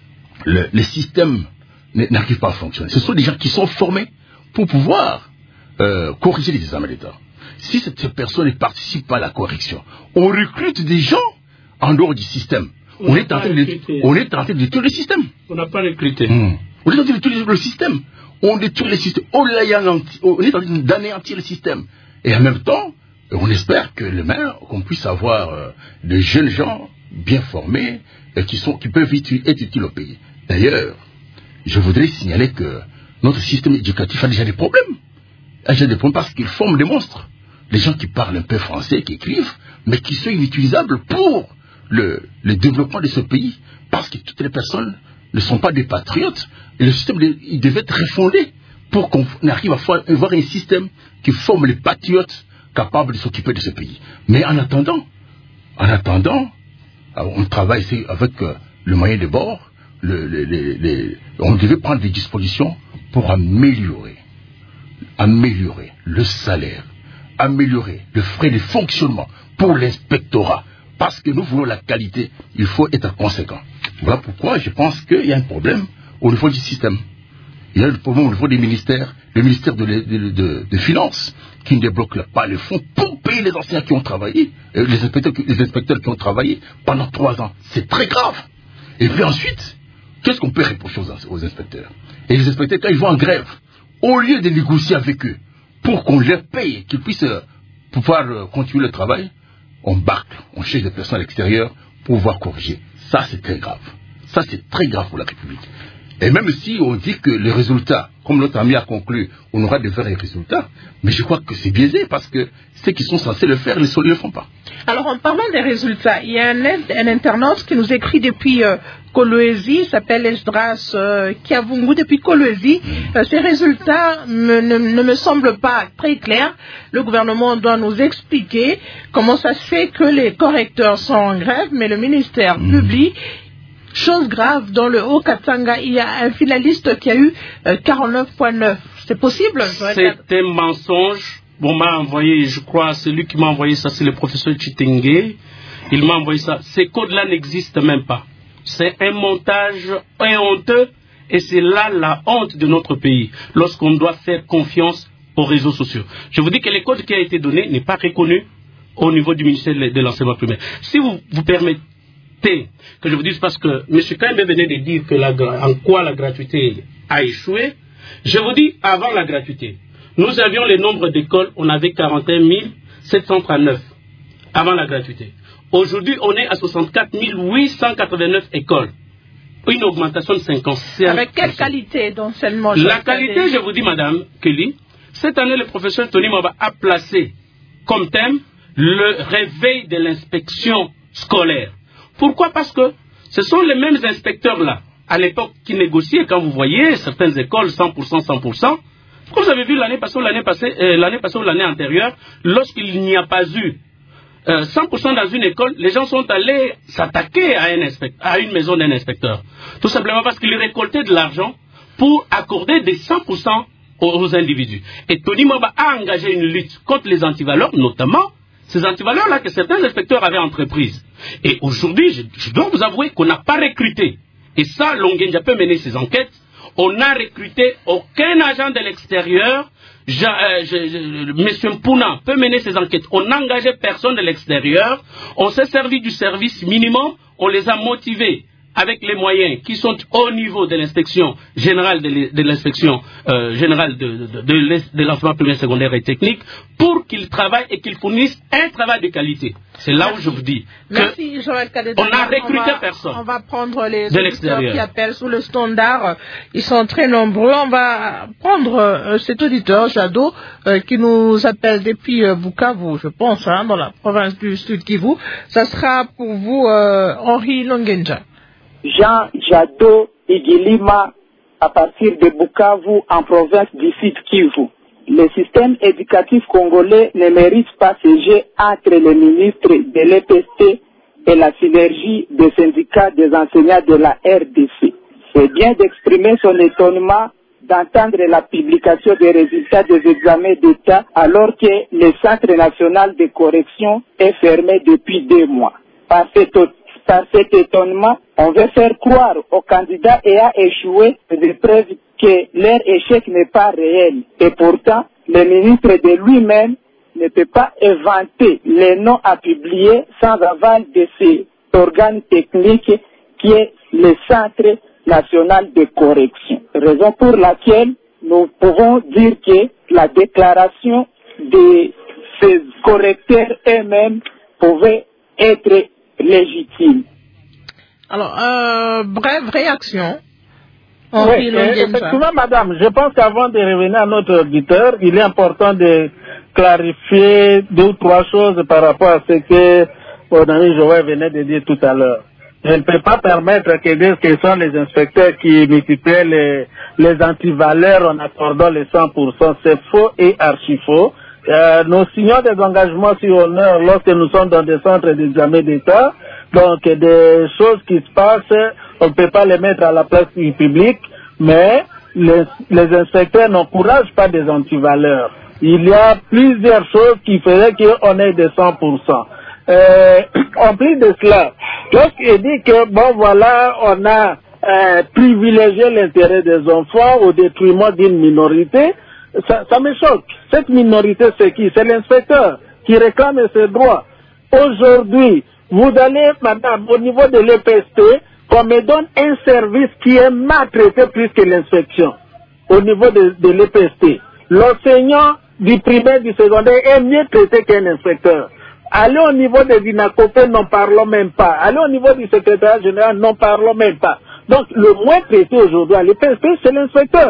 Speaker 7: le, le système n'arrive pas à fonctionner. Ce sont des gens qui sont formés pour pouvoir euh, corriger les examens d'État. Si cette personne ne participe pas à la correction, on recrute des gens en dehors du système. On, on, est en train de, on est en train de détruire le système.
Speaker 2: On n'a pas recruté.
Speaker 7: Mmh. On est en train de détruire le système. On détruit le système. On, on est en train d'anéantir le système. Et en même temps, on espère que le maire, qu'on puisse avoir euh, des jeunes gens bien formés et qui, sont, qui peuvent être utiles au pays. D'ailleurs, je voudrais signaler que notre système éducatif a déjà des problèmes. A déjà des problèmes parce qu'il forme des monstres. Les gens qui parlent un peu français, qui écrivent, mais qui sont inutilisables pour le, le développement de ce pays, parce que toutes les personnes ne sont pas des patriotes. Et le système il devait être refondé pour qu'on arrive à avoir un système qui forme les patriotes capables de s'occuper de ce pays. Mais en attendant, en attendant, on travaille ici avec euh, le moyen de bord. Le, le, le, le, on devait prendre des dispositions pour améliorer, améliorer le salaire, améliorer le frais de fonctionnement pour l'inspectorat. Parce que nous voulons la qualité, il faut être conséquent. Voilà pourquoi je pense qu'il y a un problème au niveau du système. Il y a un problème au niveau des ministères, le ministère de, de, de, de, de Finances, qui ne débloque pas les fonds pour payer les enseignants qui ont travaillé, les inspecteurs, les inspecteurs qui ont travaillé pendant trois ans. C'est très grave. Et puis ensuite, qu'est-ce qu'on peut reprocher aux, aux inspecteurs? Et les inspecteurs, quand ils vont en grève, au lieu de négocier avec eux pour qu'on les paye, qu'ils puissent euh, pouvoir euh, continuer le travail, on bâcle, on cherche des personnes à l'extérieur pour pouvoir corriger. Ça, c'est très grave. Ça, c'est très grave pour la République. Et même si on dit que les résultats comme l'autre ami a conclu, on aura de vrais résultats. Mais je crois que c'est biaisé parce que ceux qui sont censés le faire ne le font pas.
Speaker 1: Alors, en parlant des résultats, il y a un, un internaute qui nous écrit depuis euh, Kolwezi, il s'appelle Esdras euh, Kiavungu, depuis Kolwezi. Euh, ces résultats me, ne, ne me semblent pas très clairs. Le gouvernement doit nous expliquer comment ça se fait que les correcteurs sont en grève, mais le ministère mmh. publie. Chose grave, dans le Haut-Katanga, il y a un finaliste qui a eu euh, quarante-neuf virgule neuf. C'est possible?
Speaker 2: C'est un mensonge. Bon, m'a envoyé, je crois, celui qui m'a envoyé ça, c'est le professeur Chitenge. Il m'a envoyé ça. Ces codes-là n'existent même pas. C'est un montage honteux et c'est là la honte de notre pays lorsqu'on doit faire confiance aux réseaux sociaux. Je vous dis que le code qui a été donné n'est pas reconnu au niveau du ministère de l'enseignement primaire. Si vous vous permettez que je vous dise, parce que M. Kaimbe venait de dire que la, en quoi la gratuité a échoué, je vous dis, avant la gratuité, nous avions le nombre d'écoles, on avait quarante et un mille sept cent trente-neuf avant la gratuité. Aujourd'hui, on est à soixante-quatre mille huit cent quatre-vingt-neuf écoles. Une augmentation de cinquante.
Speaker 1: Avec quelle qualité d'enseignement?
Speaker 2: La qualité, je vous dis, Madame Kelly, cette année, le professeur Tony Maba a placé comme thème le réveil de l'inspection scolaire. Pourquoi? Parce que ce sont les mêmes inspecteurs-là, à l'époque, qui négociaient, quand vous voyez certaines écoles cent pour cent, cent pour cent. Comme vous avez vu l'année passée ou l'année passée, euh, l'année passée ou l'année antérieure, lorsqu'il n'y a pas eu euh, cent pour cent dans une école, les gens sont allés s'attaquer à, un à une maison d'un inspecteur. Tout simplement parce qu'ils récoltaient de l'argent pour accorder des cent pour cent aux, aux individus. Et Tony Maba a engagé une lutte contre les antivaleurs, notamment ces antivaleurs-là que certains inspecteurs avaient entreprises. Et aujourd'hui, je, je dois vous avouer qu'on n'a pas recruté. Et ça, Longenja peut mener ses enquêtes. On n'a recruté aucun agent de l'extérieur. M. Mpuna peut mener ses enquêtes. On n'a engagé personne de l'extérieur. On s'est servi du service minimum. On les a motivés avec les moyens qui sont au niveau de l'inspection générale de l'inspection euh, générale de, de, de, de, de l'enseignement primaire, secondaire et technique pour qu'ils travaillent et qu'ils fournissent un travail de qualité. C'est là Merci. Où je vous dis
Speaker 1: Merci, Joël Kadeda.
Speaker 2: On n'a recruté
Speaker 1: on va,
Speaker 2: personne.
Speaker 1: On va prendre les auditeurs qui appellent sous le standard. Ils sont très nombreux. On va prendre euh, cet auditeur, Jado, euh, qui nous appelle depuis euh, Bukavu, je pense, hein, dans la province du Sud Kivu. Ça sera pour vous, euh, Henri Longenja.
Speaker 8: Jean Jado Igilima, à partir de Bukavu, en province du Sud Kivu. Le système éducatif congolais ne mérite pas ce jeu entre les ministres de l'E P S T et la synergie des syndicats des enseignants de la R D C. C'est bien d'exprimer son étonnement d'entendre la publication des résultats des examens d'État alors que le Centre national de correction est fermé depuis deux mois. Par cet, par cet étonnement, on veut faire croire aux candidats ayant échoué des preuves que leur échec n'est pas réel. Et pourtant, le ministre de lui-même ne peut pas inventer les noms à publier sans aval de cet organe technique qui est le Centre national de correction. Raison pour laquelle nous pouvons dire que la déclaration de ces correcteurs eux-mêmes pouvait être légitime.
Speaker 1: Alors, euh, brève réaction.
Speaker 3: Oui, effectivement, madame, je pense qu'avant de revenir à notre auditeur, il est important de clarifier deux ou trois choses par rapport à ce que mon ami Joël venait de dire tout à l'heure. Je ne peux pas permettre que dire que ce sont les inspecteurs qui multiplient les, les antivaleurs en accordant les cent pour cent. C'est faux et archi faux. Euh, nous signons des engagements sur honneur lorsque nous sommes dans des centres d'examen d'État. Donc, des choses qui se passent, on ne peut pas les mettre à la place du public, mais les, les inspecteurs n'encouragent pas des antivaleurs. Il y a plusieurs choses qui feraient qu'on ait des cent pour cent. Euh, en plus de cela, lorsqu'il dit que, bon, voilà, on a euh, privilégié l'intérêt des enfants au détriment d'une minorité, ça, ça me choque. Cette minorité, c'est qui? C'est l'inspecteur qui réclame ses droits. Aujourd'hui, vous allez, madame, au niveau de l'E P S T, qu'on me donne un service qui est maltraité plus que l'inspection. Au niveau de, de l'E P S T, l'enseignant du primaire, du secondaire est mieux traité qu'un inspecteur. Allez au niveau des Vinacopé, n'en parlons même pas. Allez au niveau du secrétaire général, n'en parlons même pas. Donc, le moins traité aujourd'hui à l'E P S T, c'est l'inspecteur.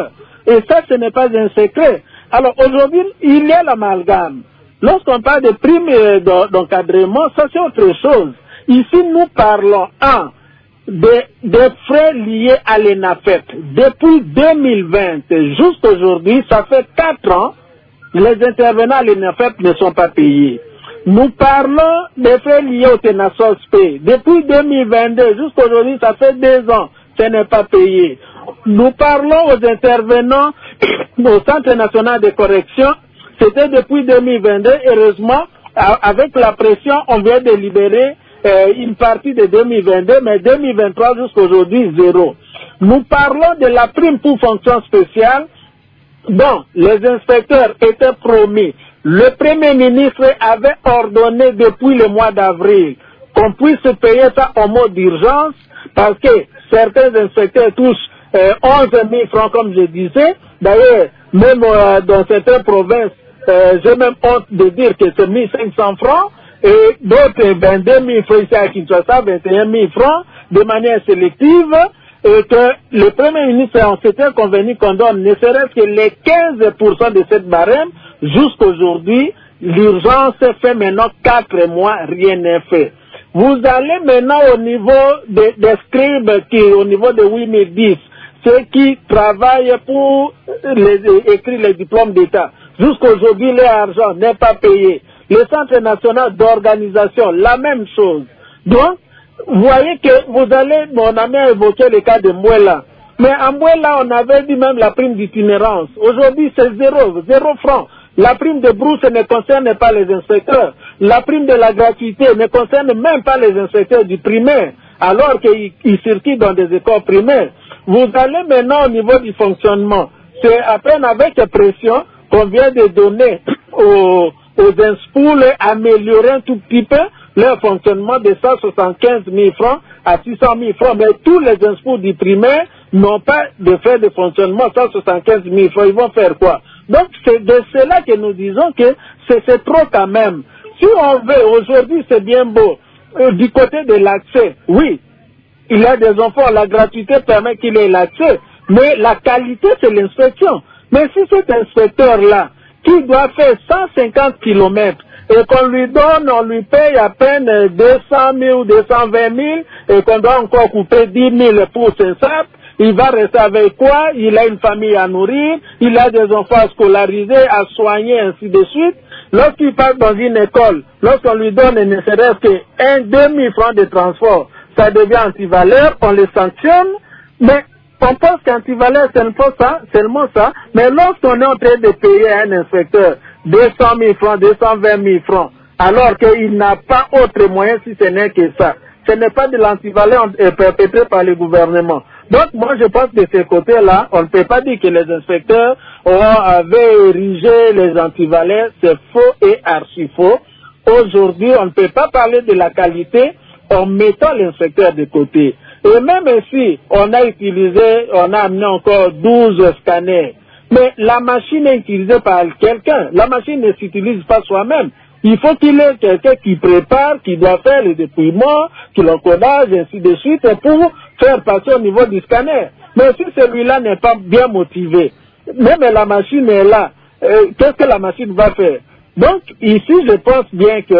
Speaker 3: Et ça, ce n'est pas un secret. Alors aujourd'hui, il y a l'amalgame. Lorsqu'on parle de primes d'encadrement, ça c'est autre chose. Ici, nous parlons, un, des, des frais liés à l'ENAFEP. Depuis deux mille vingt jusqu'aujourd'hui, ça fait quatre ans, les intervenants à l'ENAFEP ne sont pas payés. Nous parlons des frais liés au TENASOSP. Depuis deux mille vingt-deux jusqu'aujourd'hui, ça fait deux ans, ce n'est pas payé. Nous parlons aux intervenants au Centre national de correction. C'était depuis deux mille vingt-deux. Heureusement, avec la pression, on vient de libérer euh, une partie de deux mille vingt-deux, mais deux mille vingt-trois jusqu'aujourd'hui, zéro. Nous parlons de la prime pour fonction spéciale dont les inspecteurs étaient promis. Le Premier ministre avait ordonné depuis le mois d'avril qu'on puisse payer ça en mode d'urgence parce que certains inspecteurs touchent euh, onze mille francs, comme je disais. D'ailleurs, même euh, dans certaines provinces, euh, j'ai même honte de dire que c'est mille cinq cents francs et d'autres vingt-deux mille francs ici à Kinshasa, vingt et un mille francs de manière sélective. Et que le Premier ministre en s'était convenu qu'on donne ne serait-ce que les quinze pour cent de cette barème. Jusqu'aujourd'hui, l'urgence fait maintenant quatre mois, rien n'est fait. Vous allez maintenant au niveau des, des scribes, qui, au niveau de huit mille dix, ceux qui travaillent pour les, écrire les diplômes d'État. Jusqu'aujourd'hui, leur argent n'est pas payé. Le Centre national d'organisation, la même chose. Donc, vous voyez que vous allez, mon ami a évoqué le cas de Mouela. Mais à Mouela, on avait dit même la prime d'itinérance. Aujourd'hui, c'est zéro, zéro franc. La prime de brousse ne concerne pas les inspecteurs. La prime de la gratuité ne concerne même pas les inspecteurs du primaire, alors qu'ils circulent dans des écoles primaires. Vous allez maintenant au niveau du fonctionnement. C'est à peine avec pression qu'on vient de donner aux, aux inspoules améliorer un tout petit peu leur fonctionnement de cent soixante-quinze mille francs à six cent mille francs. Mais tous les inspoules du primaire n'ont pas de frais de fonctionnement cent soixante-quinze mille francs. Ils vont faire quoi? Donc c'est de cela que nous disons que c'est trop quand même. Si on veut, aujourd'hui c'est bien beau, euh, du côté de l'accès, oui, il y a des enfants, la gratuité permet qu'il ait l'accès, mais la qualité c'est l'inspection. Mais si cet inspecteur-là, qui doit faire cent cinquante kilomètres, et qu'on lui donne, on lui paye à peine deux cent mille ou deux cent vingt mille, et qu'on doit encore couper dix mille pour ses sapes, il va rester avec quoi? Il a une famille à nourrir, il a des enfants scolarisés, à soigner, ainsi de suite. Lorsqu'il passe dans une école, lorsqu'on lui donne ne serait-ce qu'un, deux mille francs de transport, ça devient antivaleur, on les sanctionne, mais on pense qu'antivaleur, c'est ça, seulement ça, mais lorsqu'on est en train de payer un inspecteur deux cent mille francs, deux cent vingt mille francs, alors qu'il n'a pas autre moyen si ce n'est que ça, ce n'est pas de l'antivaleur perpétré par le gouvernement. Donc moi je pense que de ce côté-là, on ne peut pas dire que les inspecteurs avaient érigé les antivaleurs, c'est faux et archi faux. Aujourd'hui, on ne peut pas parler de la qualité en mettant l'inspecteur de côté. Et même si on a utilisé, on a amené encore douze scanners, mais la machine est utilisée par quelqu'un, la machine ne s'utilise pas soi-même. Il faut qu'il y ait quelqu'un qui prépare, qui doit faire le dépouillement, qui l'encodage, ainsi de suite, pour faire passer au niveau du scanner. Mais si celui-là n'est pas bien motivé, même la machine est là, euh, qu'est-ce que la machine va faire? Donc, ici, je pense bien que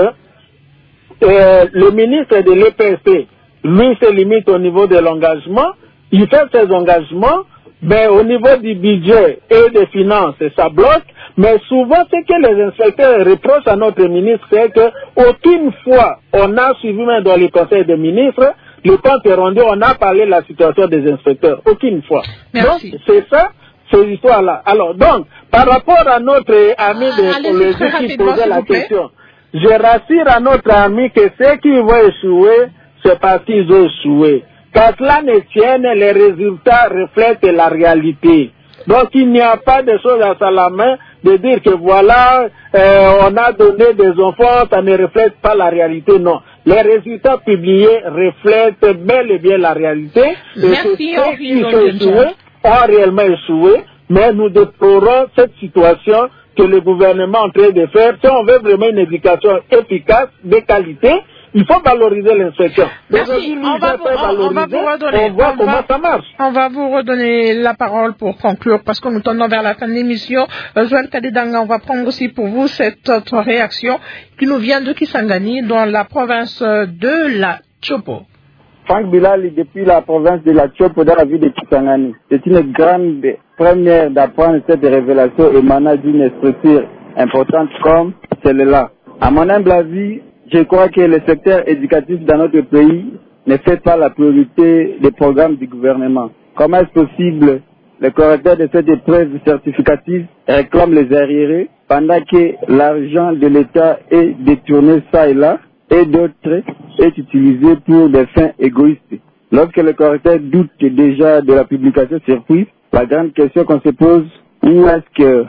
Speaker 3: euh, le ministre de l'E P S P, lui, se limite au niveau de l'engagement, il fait ses engagements, mais au niveau du budget et des finances, ça bloque. Mais souvent, ce que les inspecteurs reprochent à notre ministre, c'est qu'aucune fois on a suivi même dans le conseil des ministres, le compte est rendu, on a parlé de la situation des inspecteurs. Aucune fois.
Speaker 1: Merci.
Speaker 3: Donc, c'est ça, ces histoires-là. Alors, donc, par rapport à notre ami de
Speaker 1: ah,
Speaker 3: qui posait la question, je rassure à notre ami que ceux qui vont échouer, c'est parce qu'ils ont échoué. Qu'à cela ne tienne, les résultats reflètent la réalité. Donc il n'y a pas de choses à la main de dire que voilà, euh, on a donné des enfants, ça ne reflète pas la réalité, non. Les résultats publiés reflètent bel et bien la réalité.
Speaker 1: Merci,
Speaker 3: et ceux qui ont échoué ont réellement échoué, mais nous déplorons cette situation que le gouvernement est en train de faire. Si on veut vraiment une éducation efficace, de qualité, il faut valoriser l'inspecteur.
Speaker 1: Merci. On va, vous, on, on va vous redonner.
Speaker 3: On voit
Speaker 1: on
Speaker 3: comment
Speaker 1: va,
Speaker 3: ça marche.
Speaker 1: On va vous redonner la parole pour conclure parce que nous tendons vers la fin de l'émission. Euh, Joël Kadidanga, on va prendre aussi pour vous cette autre réaction qui nous vient de Kisangani dans la province de la Chopo.
Speaker 9: Franck Bilal, depuis la province de la Chopo dans la ville de Kisangani. C'est une grande première d'apprendre cette révélation émanant d'une structure importante comme celle-là. À mon humble avis, je crois que le secteur éducatif dans notre pays ne fait pas la priorité des programmes du gouvernement. Comment est-ce possible le correcteur de cette épreuve certificative réclame les arriérés pendant que l'argent de l'État est détourné ça et là et d'autres est utilisé pour des fins égoïstes. Lorsque le correcteur doute déjà de la publication surprise, la grande question qu'on se pose, où est-ce que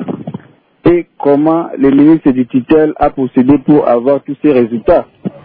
Speaker 9: et comment le ministre du tutelle a procédé pour avoir tous ces résultats.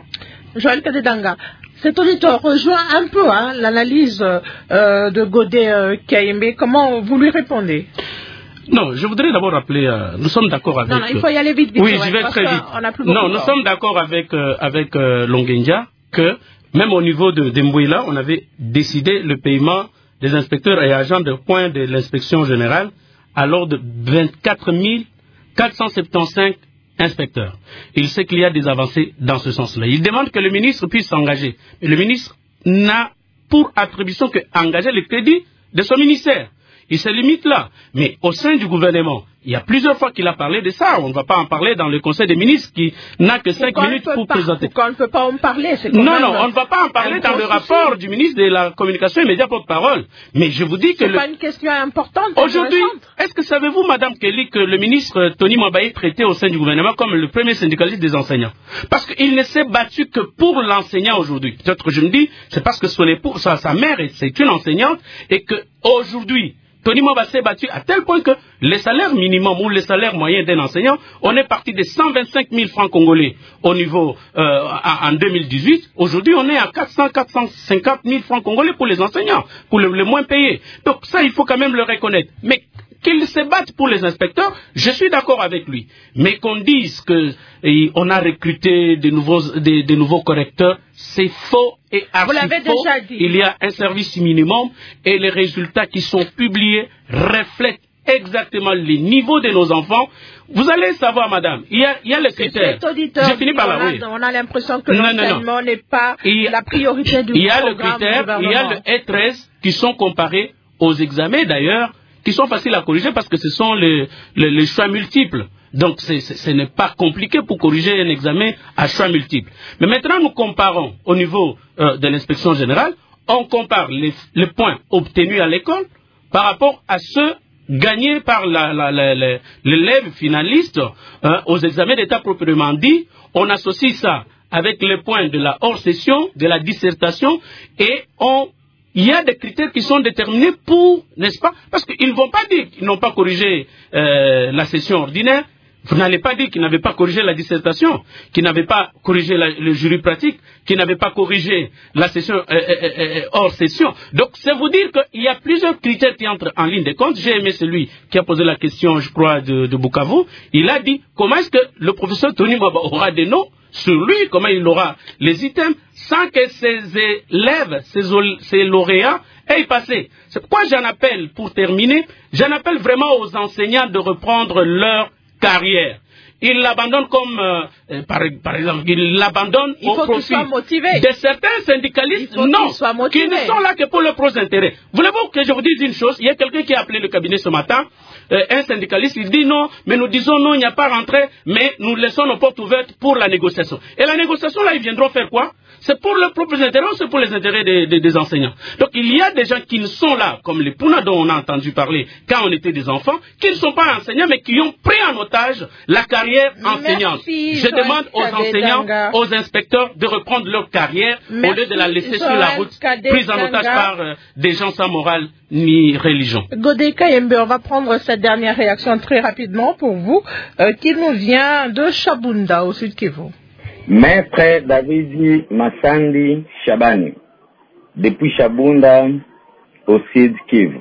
Speaker 1: Joël Kadidanga, cet auditeur rejoint un peu hein, l'analyse euh, de Godet euh, Kayembe. Comment vous lui répondez?
Speaker 2: Non, je voudrais d'abord rappeler, euh, nous sommes d'accord avec...
Speaker 1: Non, non, il faut y aller vite, vite.
Speaker 2: Oui, je vais très vite. Non, nous sommes d'accord avec, euh, avec euh, Longendia que même au niveau de Dembouila, on avait décidé le paiement des inspecteurs et agents de points de l'inspection générale alors de vingt-quatre mille quatre cent soixante-quinze inspecteurs. Il sait qu'il y a des avancées dans ce sens-là. Il demande que le ministre puisse s'engager. Mais le ministre n'a pour attribution qu'engager les crédits de son ministère. Il se limite là. Mais au sein du gouvernement, il y a plusieurs fois qu'il a parlé de ça. On ne va pas en parler dans le Conseil des ministres qui n'a que cinq minutes pour
Speaker 1: pas,
Speaker 2: présenter.
Speaker 1: Pourquoi on ne peut pas en parler?
Speaker 2: Non, non, on ne va pas en parler dans le rapport du ministre de la Communication et Médias porte-parole. Mais je vous dis que...
Speaker 1: C'est
Speaker 2: le...
Speaker 1: pas une question importante.
Speaker 2: Aujourd'hui, est-ce que savez-vous, Madame Kelly, que le ministre Tony Mwabaye est traité au sein du gouvernement comme le premier syndicaliste des enseignants? Parce qu'il ne s'est battu que pour l'enseignant aujourd'hui. Peut-être que je me dis, c'est parce que son époux, sa, sa mère, c'est une enseignante et que aujourd'hui, Tony Mwabaye s'est battu à tel point que les salaires minimum ou les salaires moyens d'un enseignant, on est parti de cent vingt-cinq mille francs congolais au niveau euh, en deux mille dix-huit. Aujourd'hui, on est à quatre cents à quatre cent cinquante mille francs congolais pour les enseignants, pour les, les moins payés. Donc ça, il faut quand même le reconnaître. Mais qu'il se batte pour les inspecteurs, je suis d'accord avec lui. Mais qu'on dise qu'on a recruté de nouveaux, de, de nouveaux correcteurs, c'est faux et archi
Speaker 1: Vous l'avez
Speaker 2: faux.
Speaker 1: déjà dit.
Speaker 2: Il y a un service minimum et les résultats qui sont publiés reflètent exactement les niveaux de nos enfants. Vous allez savoir, madame, il y a, il y a les critères.
Speaker 1: Je finis par là, oui. On a l'impression que l'enseignement n'est pas
Speaker 2: il,
Speaker 1: la priorité du
Speaker 2: il y a
Speaker 1: programme
Speaker 2: le critère, il y a le E treize qui sont comparés aux examens d'ailleurs, qui sont faciles à corriger parce que ce sont les, les, les choix multiples. Donc c'est, c'est, ce n'est pas compliqué pour corriger un examen à choix multiples. Mais maintenant nous comparons au niveau euh, de l'inspection générale, on compare les, les points obtenus à l'école par rapport à ceux gagnés par la, la, la, la, l'élève finaliste euh, aux examens d'état proprement dit. On associe ça avec les points de la hors-session, de la dissertation et on... Il y a des critères qui sont déterminés pour, n'est-ce pas? Parce qu'ils ne vont pas dire qu'ils n'ont pas corrigé euh, la session ordinaire. Vous n'allez pas dire qu'ils n'avaient pas corrigé la dissertation, qu'ils n'avaient pas corrigé la, le jury pratique, qu'ils n'avaient pas corrigé la session euh, euh, euh, hors session. Donc, c'est vous dire qu'il y a plusieurs critères qui entrent en ligne de compte. J'ai aimé celui qui a posé la question, je crois, de, de Bukavu. Il a dit comment est-ce que le professeur Tony Mwabaye aura des noms sur lui, comment il aura les items, sans que ses élèves, ses, ses lauréats aient passé. C'est pourquoi j'en appelle, pour terminer, j'en appelle vraiment aux enseignants de reprendre leur carrière. Ils l'abandonnent comme, euh, par, par exemple, ils l'abandonnent au profit de certains syndicalistes, non, qui ne sont là que pour leurs propres intérêts. Voulez-vous que je vous dise une chose? Il y a quelqu'un qui a appelé le cabinet ce matin, euh, un syndicaliste, il dit non, mais nous disons non, il n'y a pas rentrée, mais nous laissons nos portes ouvertes pour la négociation. Et la négociation, là, ils viendront faire quoi? C'est pour leurs propres intérêts ou c'est pour les intérêts des, des, des enseignants? Donc il y a des gens qui ne sont là, comme les Puna dont on a entendu parler quand on était des enfants, qui ne sont pas enseignants, mais qui ont pris en otage la carrière enseignante.
Speaker 1: Merci,
Speaker 2: je demande aux enseignants, aux inspecteurs de reprendre leur carrière
Speaker 1: Merci,
Speaker 2: au lieu de la laisser sur la route,
Speaker 1: Kadé
Speaker 2: prise en otage par euh, des gens sans morale ni religion.
Speaker 1: Godet Kayembe, on va prendre cette dernière réaction très rapidement pour vous, euh, qui nous vient de Shabunda, au sud Kivu.
Speaker 10: Maître Davidi Massandi Shabani, depuis Shabunda, au sud Kivu.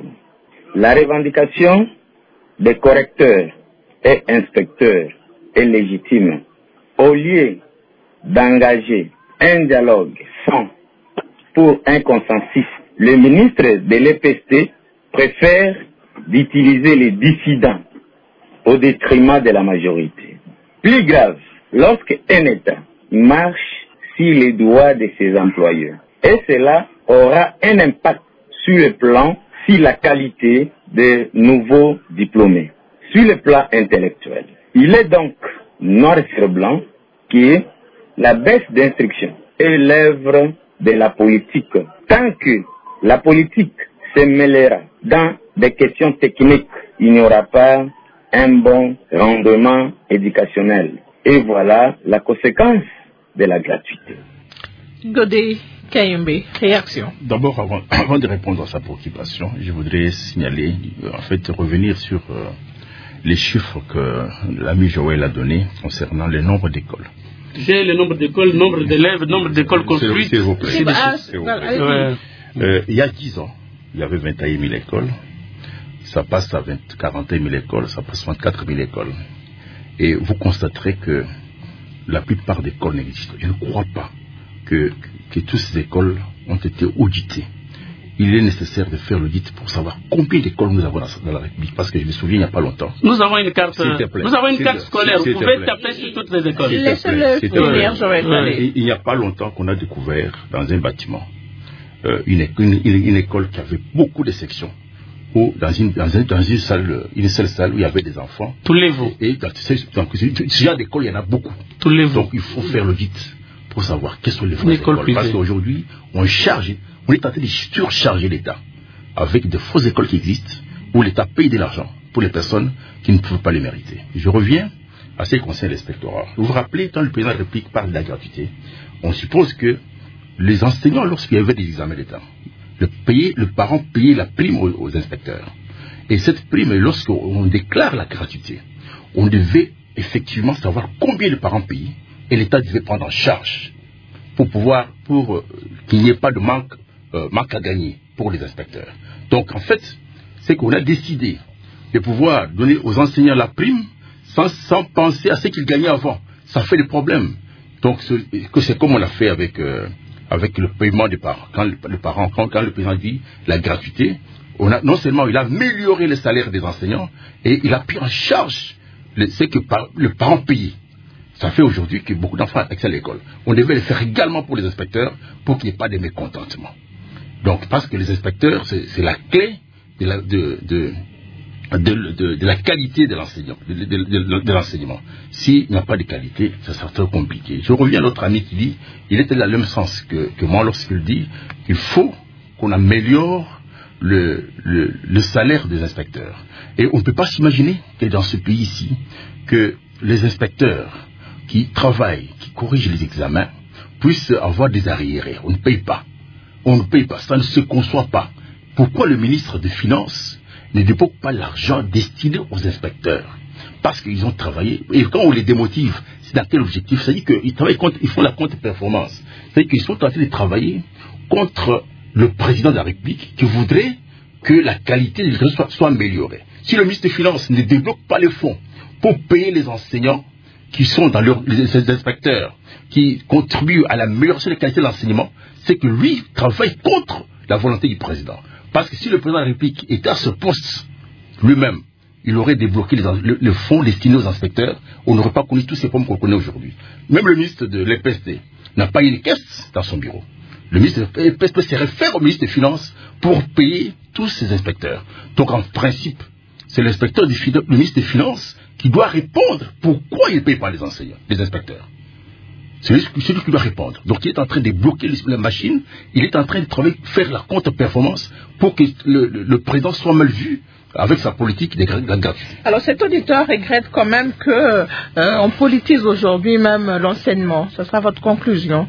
Speaker 10: La revendication des correcteurs et inspecteurs est légitime. Au lieu d'engager un dialogue sans pour un consensus, le ministre de l'E P S T préfère d'utiliser les dissidents au détriment de la majorité. Plus grave, lorsqu'un État marche sur les doigts de ses employeurs, et cela aura un impact sur le plan, sur la qualité des nouveaux diplômés, sur le plan intellectuel. Il est donc noir sur blanc que la baisse d'instruction est l'œuvre de la politique. Tant que la politique se mêlera dans des questions techniques, il n'y aura pas un bon rendement éducationnel. Et voilà la conséquence de la gratuité.
Speaker 1: Godé Kayembe, réaction.
Speaker 7: D'abord, avant, avant de répondre à sa préoccupation, je voudrais signaler, en fait, revenir sur euh, les chiffres que l'ami Joël a donnés concernant le nombre d'écoles.
Speaker 2: J'ai le nombre d'écoles, le nombre d'élèves, le nombre d'écoles construites.
Speaker 7: S'il vous plaît.
Speaker 2: S'il
Speaker 7: vous plaît. Ouais. Euh, il y a dix ans, il y avait vingt et un mille écoles. Ça passe à vingt, quarante et un mille écoles, ça passe à vingt-quatre mille écoles. Et vous constaterez que la plupart des écoles n'existent. Je ne crois pas que, que toutes ces écoles ont été auditées. Il est nécessaire de faire l'audit pour savoir combien d'écoles nous avons dans la République. Parce que je me souviens il n'y a pas longtemps.
Speaker 2: Nous avons une carte, nous avons une carte scolaire. Vous pouvez taper sur toutes les écoles.
Speaker 1: Laissez-le finir, Joël.
Speaker 7: Il n'y a pas longtemps qu'on a découvert dans un bâtiment euh, une, une, une école qui avait beaucoup de sections. Ou dans une, dans, une, dans une salle, une seule salle où il y avait des enfants.
Speaker 2: Tous les veaux.
Speaker 7: Et dans ce genre d'école, il y en a beaucoup.
Speaker 2: Tous les veaux.
Speaker 7: Donc il faut faire l'audit pour savoir quelles sont les vraies écoles. écoles parce qu'aujourd'hui, on charge, on est en train de surcharger l'État avec de fausses écoles qui existent où l'État paye de l'argent pour les personnes qui ne peuvent pas les mériter. Je reviens à ce qui concerne l'inspectorat. Vous vous rappelez, quand le président de la République parle de la gratuité, on suppose que les enseignants, lorsqu'il y avait des examens d'État, Le, payer, le parent payait la prime aux, aux inspecteurs. Et cette prime, lorsqu'on déclare la gratuité, on devait effectivement savoir combien de parents payaient et l'État devait prendre en charge pour pouvoir, pour euh, qu'il n'y ait pas de manque, euh, manque à gagner pour les inspecteurs. Donc en fait, c'est qu'on a décidé de pouvoir donner aux enseignants la prime sans, sans penser à ce qu'ils gagnaient avant. Ça fait des problèmes. Donc c'est comme on l'a fait avec... Euh, avec le paiement des parents. Quand le, le parent, quand, quand le président dit la gratuité, on a, non seulement il a amélioré le salaire des enseignants, et il a pris en charge le, ce que par, le parent payait. Ça fait aujourd'hui que beaucoup d'enfants accèdent à l'école. On devait le faire également pour les inspecteurs, pour qu'il n'y ait pas de mécontentement. Donc, parce que les inspecteurs, c'est la clé de la, de, de, de, de, de la qualité de l'enseignement. De, de, de, de l'enseignement. S'il n'y a pas de qualité, ça sera très compliqué. Je reviens à l'autre ami qui dit, il était dans le même sens que, que moi lorsqu'il dit qu'il faut qu'on améliore le, le, le salaire des inspecteurs. Et on ne peut pas s'imaginer que dans ce pays-ci, que les inspecteurs qui travaillent, qui corrigent les examens, puissent avoir des arriérés. On ne paye pas. On ne paye pas. Ça ne se conçoit pas. Pourquoi le ministre des Finances ne débloque pas l'argent destiné aux inspecteurs? Parce qu'ils ont travaillé. Et quand on les démotive, c'est dans quel objectif? C'est-à-dire qu'ils travaillent contre, ils font la contre-performance. C'est-à-dire qu'ils sont en train de travailler contre le président de la République qui voudrait que la qualité des résultats soit, soit améliorée. Si le ministre des Finances ne débloque pas les fonds pour payer les enseignants qui sont dans leur, les inspecteurs, qui contribuent à l'amélioration de la qualité de l'enseignement, c'est que lui travaille contre la volonté du président. Parce que si le président de la République était à ce poste lui-même, il aurait débloqué les, le, le fonds destiné aux inspecteurs, on n'aurait pas connu tous ces problèmes qu'on connaît aujourd'hui. Même le ministre de l'E P S T n'a pas une caisse dans son bureau. Le ministre de l'E P S T se réfère au ministre des Finances pour payer tous ces inspecteurs. Donc en principe, c'est l'inspecteur du le ministre des Finances qui doit répondre pourquoi il ne paye pas les enseignants, les inspecteurs. C'est lui, celui qui doit répondre. Donc il est en train de bloquer la machine, il est en train de travailler, faire la contre-performance pour que le, le, le président soit mal vu avec sa politique de gratuité.
Speaker 1: Alors cet auditeur regrette quand même qu'on euh, politise aujourd'hui même l'enseignement. Ce sera votre conclusion.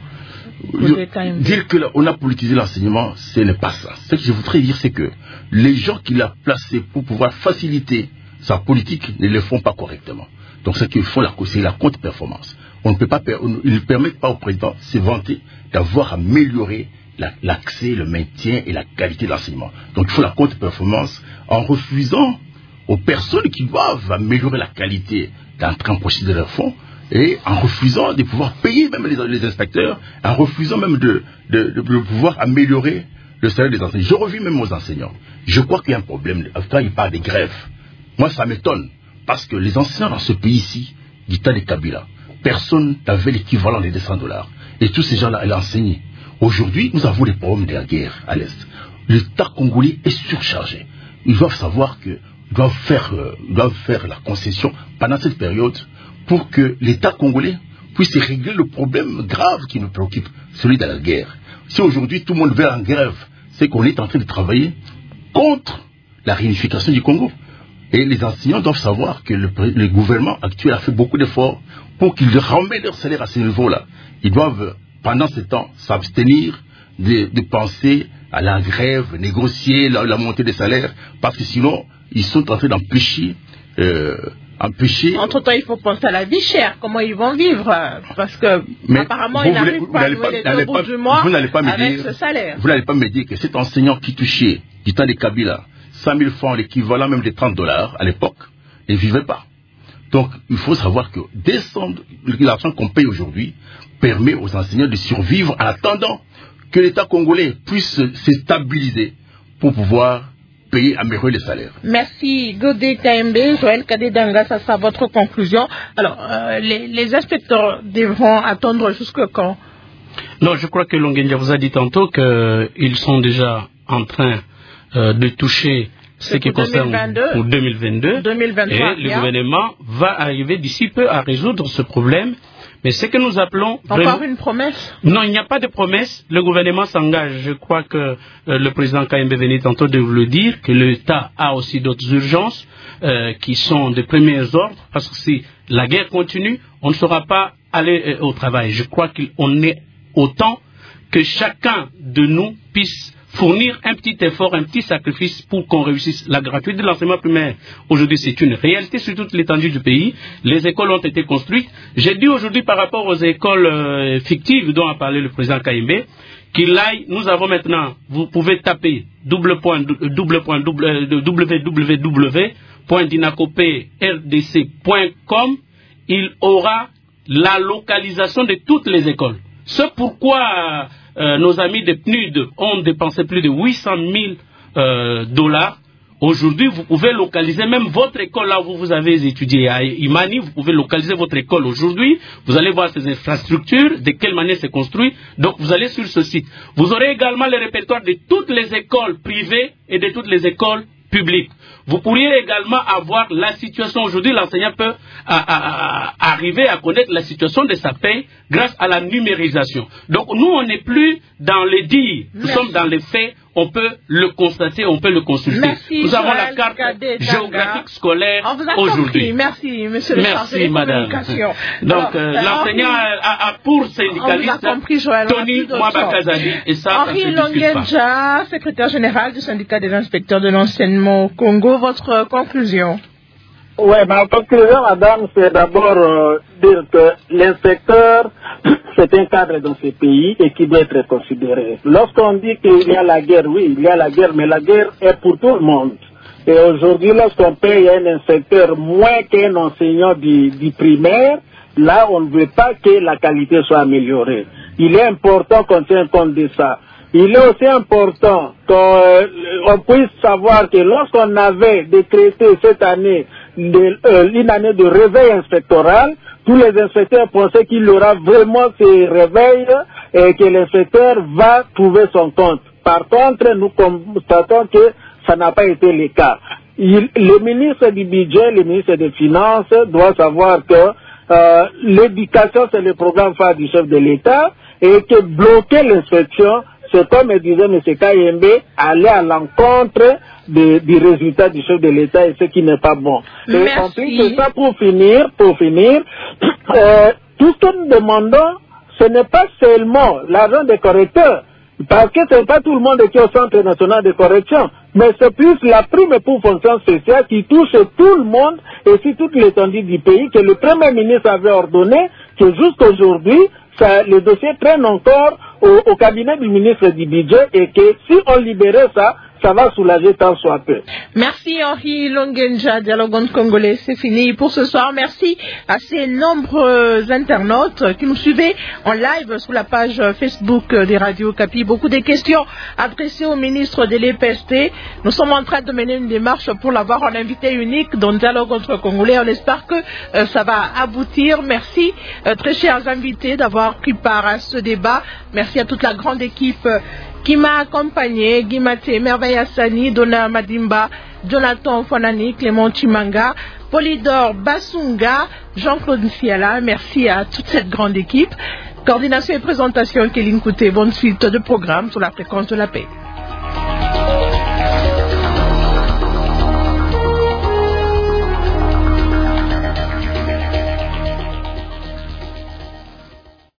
Speaker 7: Je, dire qu'on a politisé l'enseignement, ce n'est pas ça. Ce que je voudrais dire, c'est que les gens qu'il a placés pour pouvoir faciliter sa politique ne le font pas correctement. Donc ce qu'ils font, c'est la contre-performance. On ne peut pas, on, ils ne permettent pas au président de se vanter d'avoir amélioré l'accès, le maintien et la qualité de l'enseignement. Donc il faut la contre-performance en refusant aux personnes qui doivent améliorer la qualité d'entrer en procédure de fonds et en refusant de pouvoir payer même les, les inspecteurs, en refusant même de, de, de, de pouvoir améliorer le salaire des enseignants. Je revis même aux enseignants. Je crois qu'il y a un problème. Quand ils parlent des grèves, moi ça m'étonne, parce que les enseignants dans ce pays-ci, du temps de Kabila, personne n'avait l'équivalent des deux cents dollars. Et tous ces gens-là, ils enseigné. Aujourd'hui, nous avons des problèmes de la guerre à l'Est. L'État congolais est surchargé. Ils doivent savoir qu'ils doivent faire, euh, doivent faire la concession pendant cette période pour que l'État congolais puisse régler le problème grave qui nous préoccupe, celui de la guerre. Si aujourd'hui tout le monde va en grève, c'est qu'on est en train de travailler contre la réunification du Congo. Et les enseignants doivent savoir que le, le gouvernement actuel a fait beaucoup d'efforts pour qu'ils ramènent leur salaire à ce niveau-là. Ils doivent, pendant ce temps, s'abstenir de, de penser à la grève, négocier la, la montée des salaires, parce que sinon, ils sont en train d'empêcher... Euh, empêcher...
Speaker 1: Entre-temps, il faut penser à la vie chère, comment ils vont vivre, parce que
Speaker 7: mais
Speaker 1: apparemment,
Speaker 7: vous,
Speaker 1: ils n'arrivent pas à louer les deux bouts du mois avec ce salaire.
Speaker 7: Vous n'allez pas me dire que cet enseignant qui touchait, du temps de Kabila, cent mille francs, l'équivalent même de trente dollars à l'époque, ne vivait pas. Donc, il faut savoir que descendre, l'argent qu'on paye aujourd'hui permet aux enseignants de survivre en attendant que l'État congolais puisse se stabiliser pour pouvoir payer, améliorer les salaires.
Speaker 1: Merci Godé Kaembe, Joël Kadedanga, ça sera votre conclusion. Alors, euh, les, les inspecteurs devront attendre jusque quand?
Speaker 2: Non, je crois que Longendia vous a dit tantôt qu'ils sont déjà en train euh, de toucher ce qui concerne pour deux mille vingt-deux,
Speaker 1: deux mille vingt-trois,
Speaker 2: et le gouvernement va arriver d'ici peu à résoudre ce problème. Mais ce que nous appelons...
Speaker 1: Encore vraiment... une promesse?
Speaker 2: Non, il n'y a pas de promesse. Le gouvernement s'engage. Je crois que euh, le président Kaembe venait tantôt de vous le dire, que l'État a aussi d'autres urgences euh, qui sont de premiers ordres, parce que si la guerre continue, on ne saura pas aller euh, au travail. Je crois qu'on est autant que chacun de nous puisse fournir un petit effort, un petit sacrifice pour qu'on réussisse. La gratuité de l'enseignement primaire, aujourd'hui, c'est une réalité sur toute l'étendue du pays. Les écoles ont été construites. J'ai dit aujourd'hui par rapport aux écoles euh, fictives dont a parlé le président Kaembe, qu'il aille, nous avons maintenant, vous pouvez taper double point, double point, double, www point dinacopé r d c point com, il aura la localisation de toutes les écoles. C'est pourquoi euh, nos amis de P N U D ont dépensé plus de huit cent mille euh, dollars. Aujourd'hui, vous pouvez localiser même votre école là où vous avez étudié à Imani. Vous pouvez localiser votre école aujourd'hui. Vous allez voir ces infrastructures, de quelle manière c'est construit. Donc, vous allez sur ce site. Vous aurez également le répertoire de toutes les écoles privées et de toutes les écoles publiques. Vous pourriez également avoir la situation aujourd'hui. L'enseignant peut à, à, à arriver à connaître la situation de sa paie grâce à la numérisation. Donc, nous, on n'est plus dans les dires. Nous
Speaker 1: Merci.
Speaker 2: sommes dans les faits. On peut le constater, on peut le consulter.
Speaker 1: Merci,
Speaker 2: nous avons
Speaker 1: Joël
Speaker 2: la carte
Speaker 1: Kadedanga.
Speaker 2: géographique scolaire
Speaker 1: On vous a
Speaker 2: aujourd'hui.
Speaker 1: compris. Merci, monsieur le chargé
Speaker 2: Merci,
Speaker 1: de
Speaker 2: madame.
Speaker 1: communication.
Speaker 2: Donc, euh, l'enseignant a, a pour syndicaliste Tony Mwabakazali, et ça,
Speaker 1: Henri
Speaker 2: ça se discute pas.
Speaker 1: Longendia, secrétaire général du syndicat des inspecteurs de l'enseignement au Congo, votre conclusion?
Speaker 3: Oui, ma conclusion, madame, c'est d'abord euh, dire que l'inspecteur, c'est un cadre dans ce pays et qui doit être considéré. Lorsqu'on dit qu'il y a la guerre, oui, il y a la guerre, mais la guerre est pour tout le monde. Et aujourd'hui, lorsqu'on paye un inspecteur moins qu'un enseignant du, du primaire, là, on ne veut pas que la qualité soit améliorée. Il est important qu'on tienne compte de ça. Il est aussi important qu'on puisse savoir que lorsqu'on avait décrété cette année de, euh, une année de réveil inspectoral, tous les inspecteurs pensaient qu'il y aura vraiment ces réveils et que l'inspecteur va trouver son compte. Par contre, nous constatons que ça n'a pas été le cas. Il, le ministre du budget, le ministre des Finances doit savoir que euh, l'éducation, c'est le programme phare du chef de l'État et que bloquer l'inspection, c'est comme disait M. Kaembe, aller à l'encontre de, du résultat du chef de l'État et ce qui n'est pas bon. Et en plus de ça, pour finir, pour finir, euh, tout ce que nous demandons, ce n'est pas seulement l'argent des correcteurs, parce que ce n'est pas tout le monde qui est au Centre national de correction, mais c'est plus la prime pour fonction spéciale qui touche tout le monde et sur toute l'étendue du pays, que le Premier ministre avait ordonné que jusqu'aujourd'hui, ça, les dossiers traînent encore au, au cabinet du ministre du budget et que si on libérait ça, ça va soulager tant soit peu.
Speaker 1: Merci Henri Longenja, Dialogue Congolais, c'est fini pour ce soir. Merci à ces nombreux internautes qui nous suivaient en live sur la page Facebook des radios Kapi. Beaucoup de questions adressées au ministre de l'E P S T. Nous sommes en train de mener une démarche pour l'avoir en invité unique dans Dialogue entre Congolais. On espère que euh, ça va aboutir. Merci euh, très chers invités d'avoir pris part à ce débat. Merci à toute la grande équipe euh, qui m'a accompagné, Guy Maté, Merveille Hassani, Donna Madimba, Jonathan Fonani, Clément Chimanga, Polydor Basunga, Jean-Claude Nfiala. Merci à toute cette grande équipe. Coordination et présentation, Kéline Kouté. Bonne suite de programme sur la fréquence de la paix.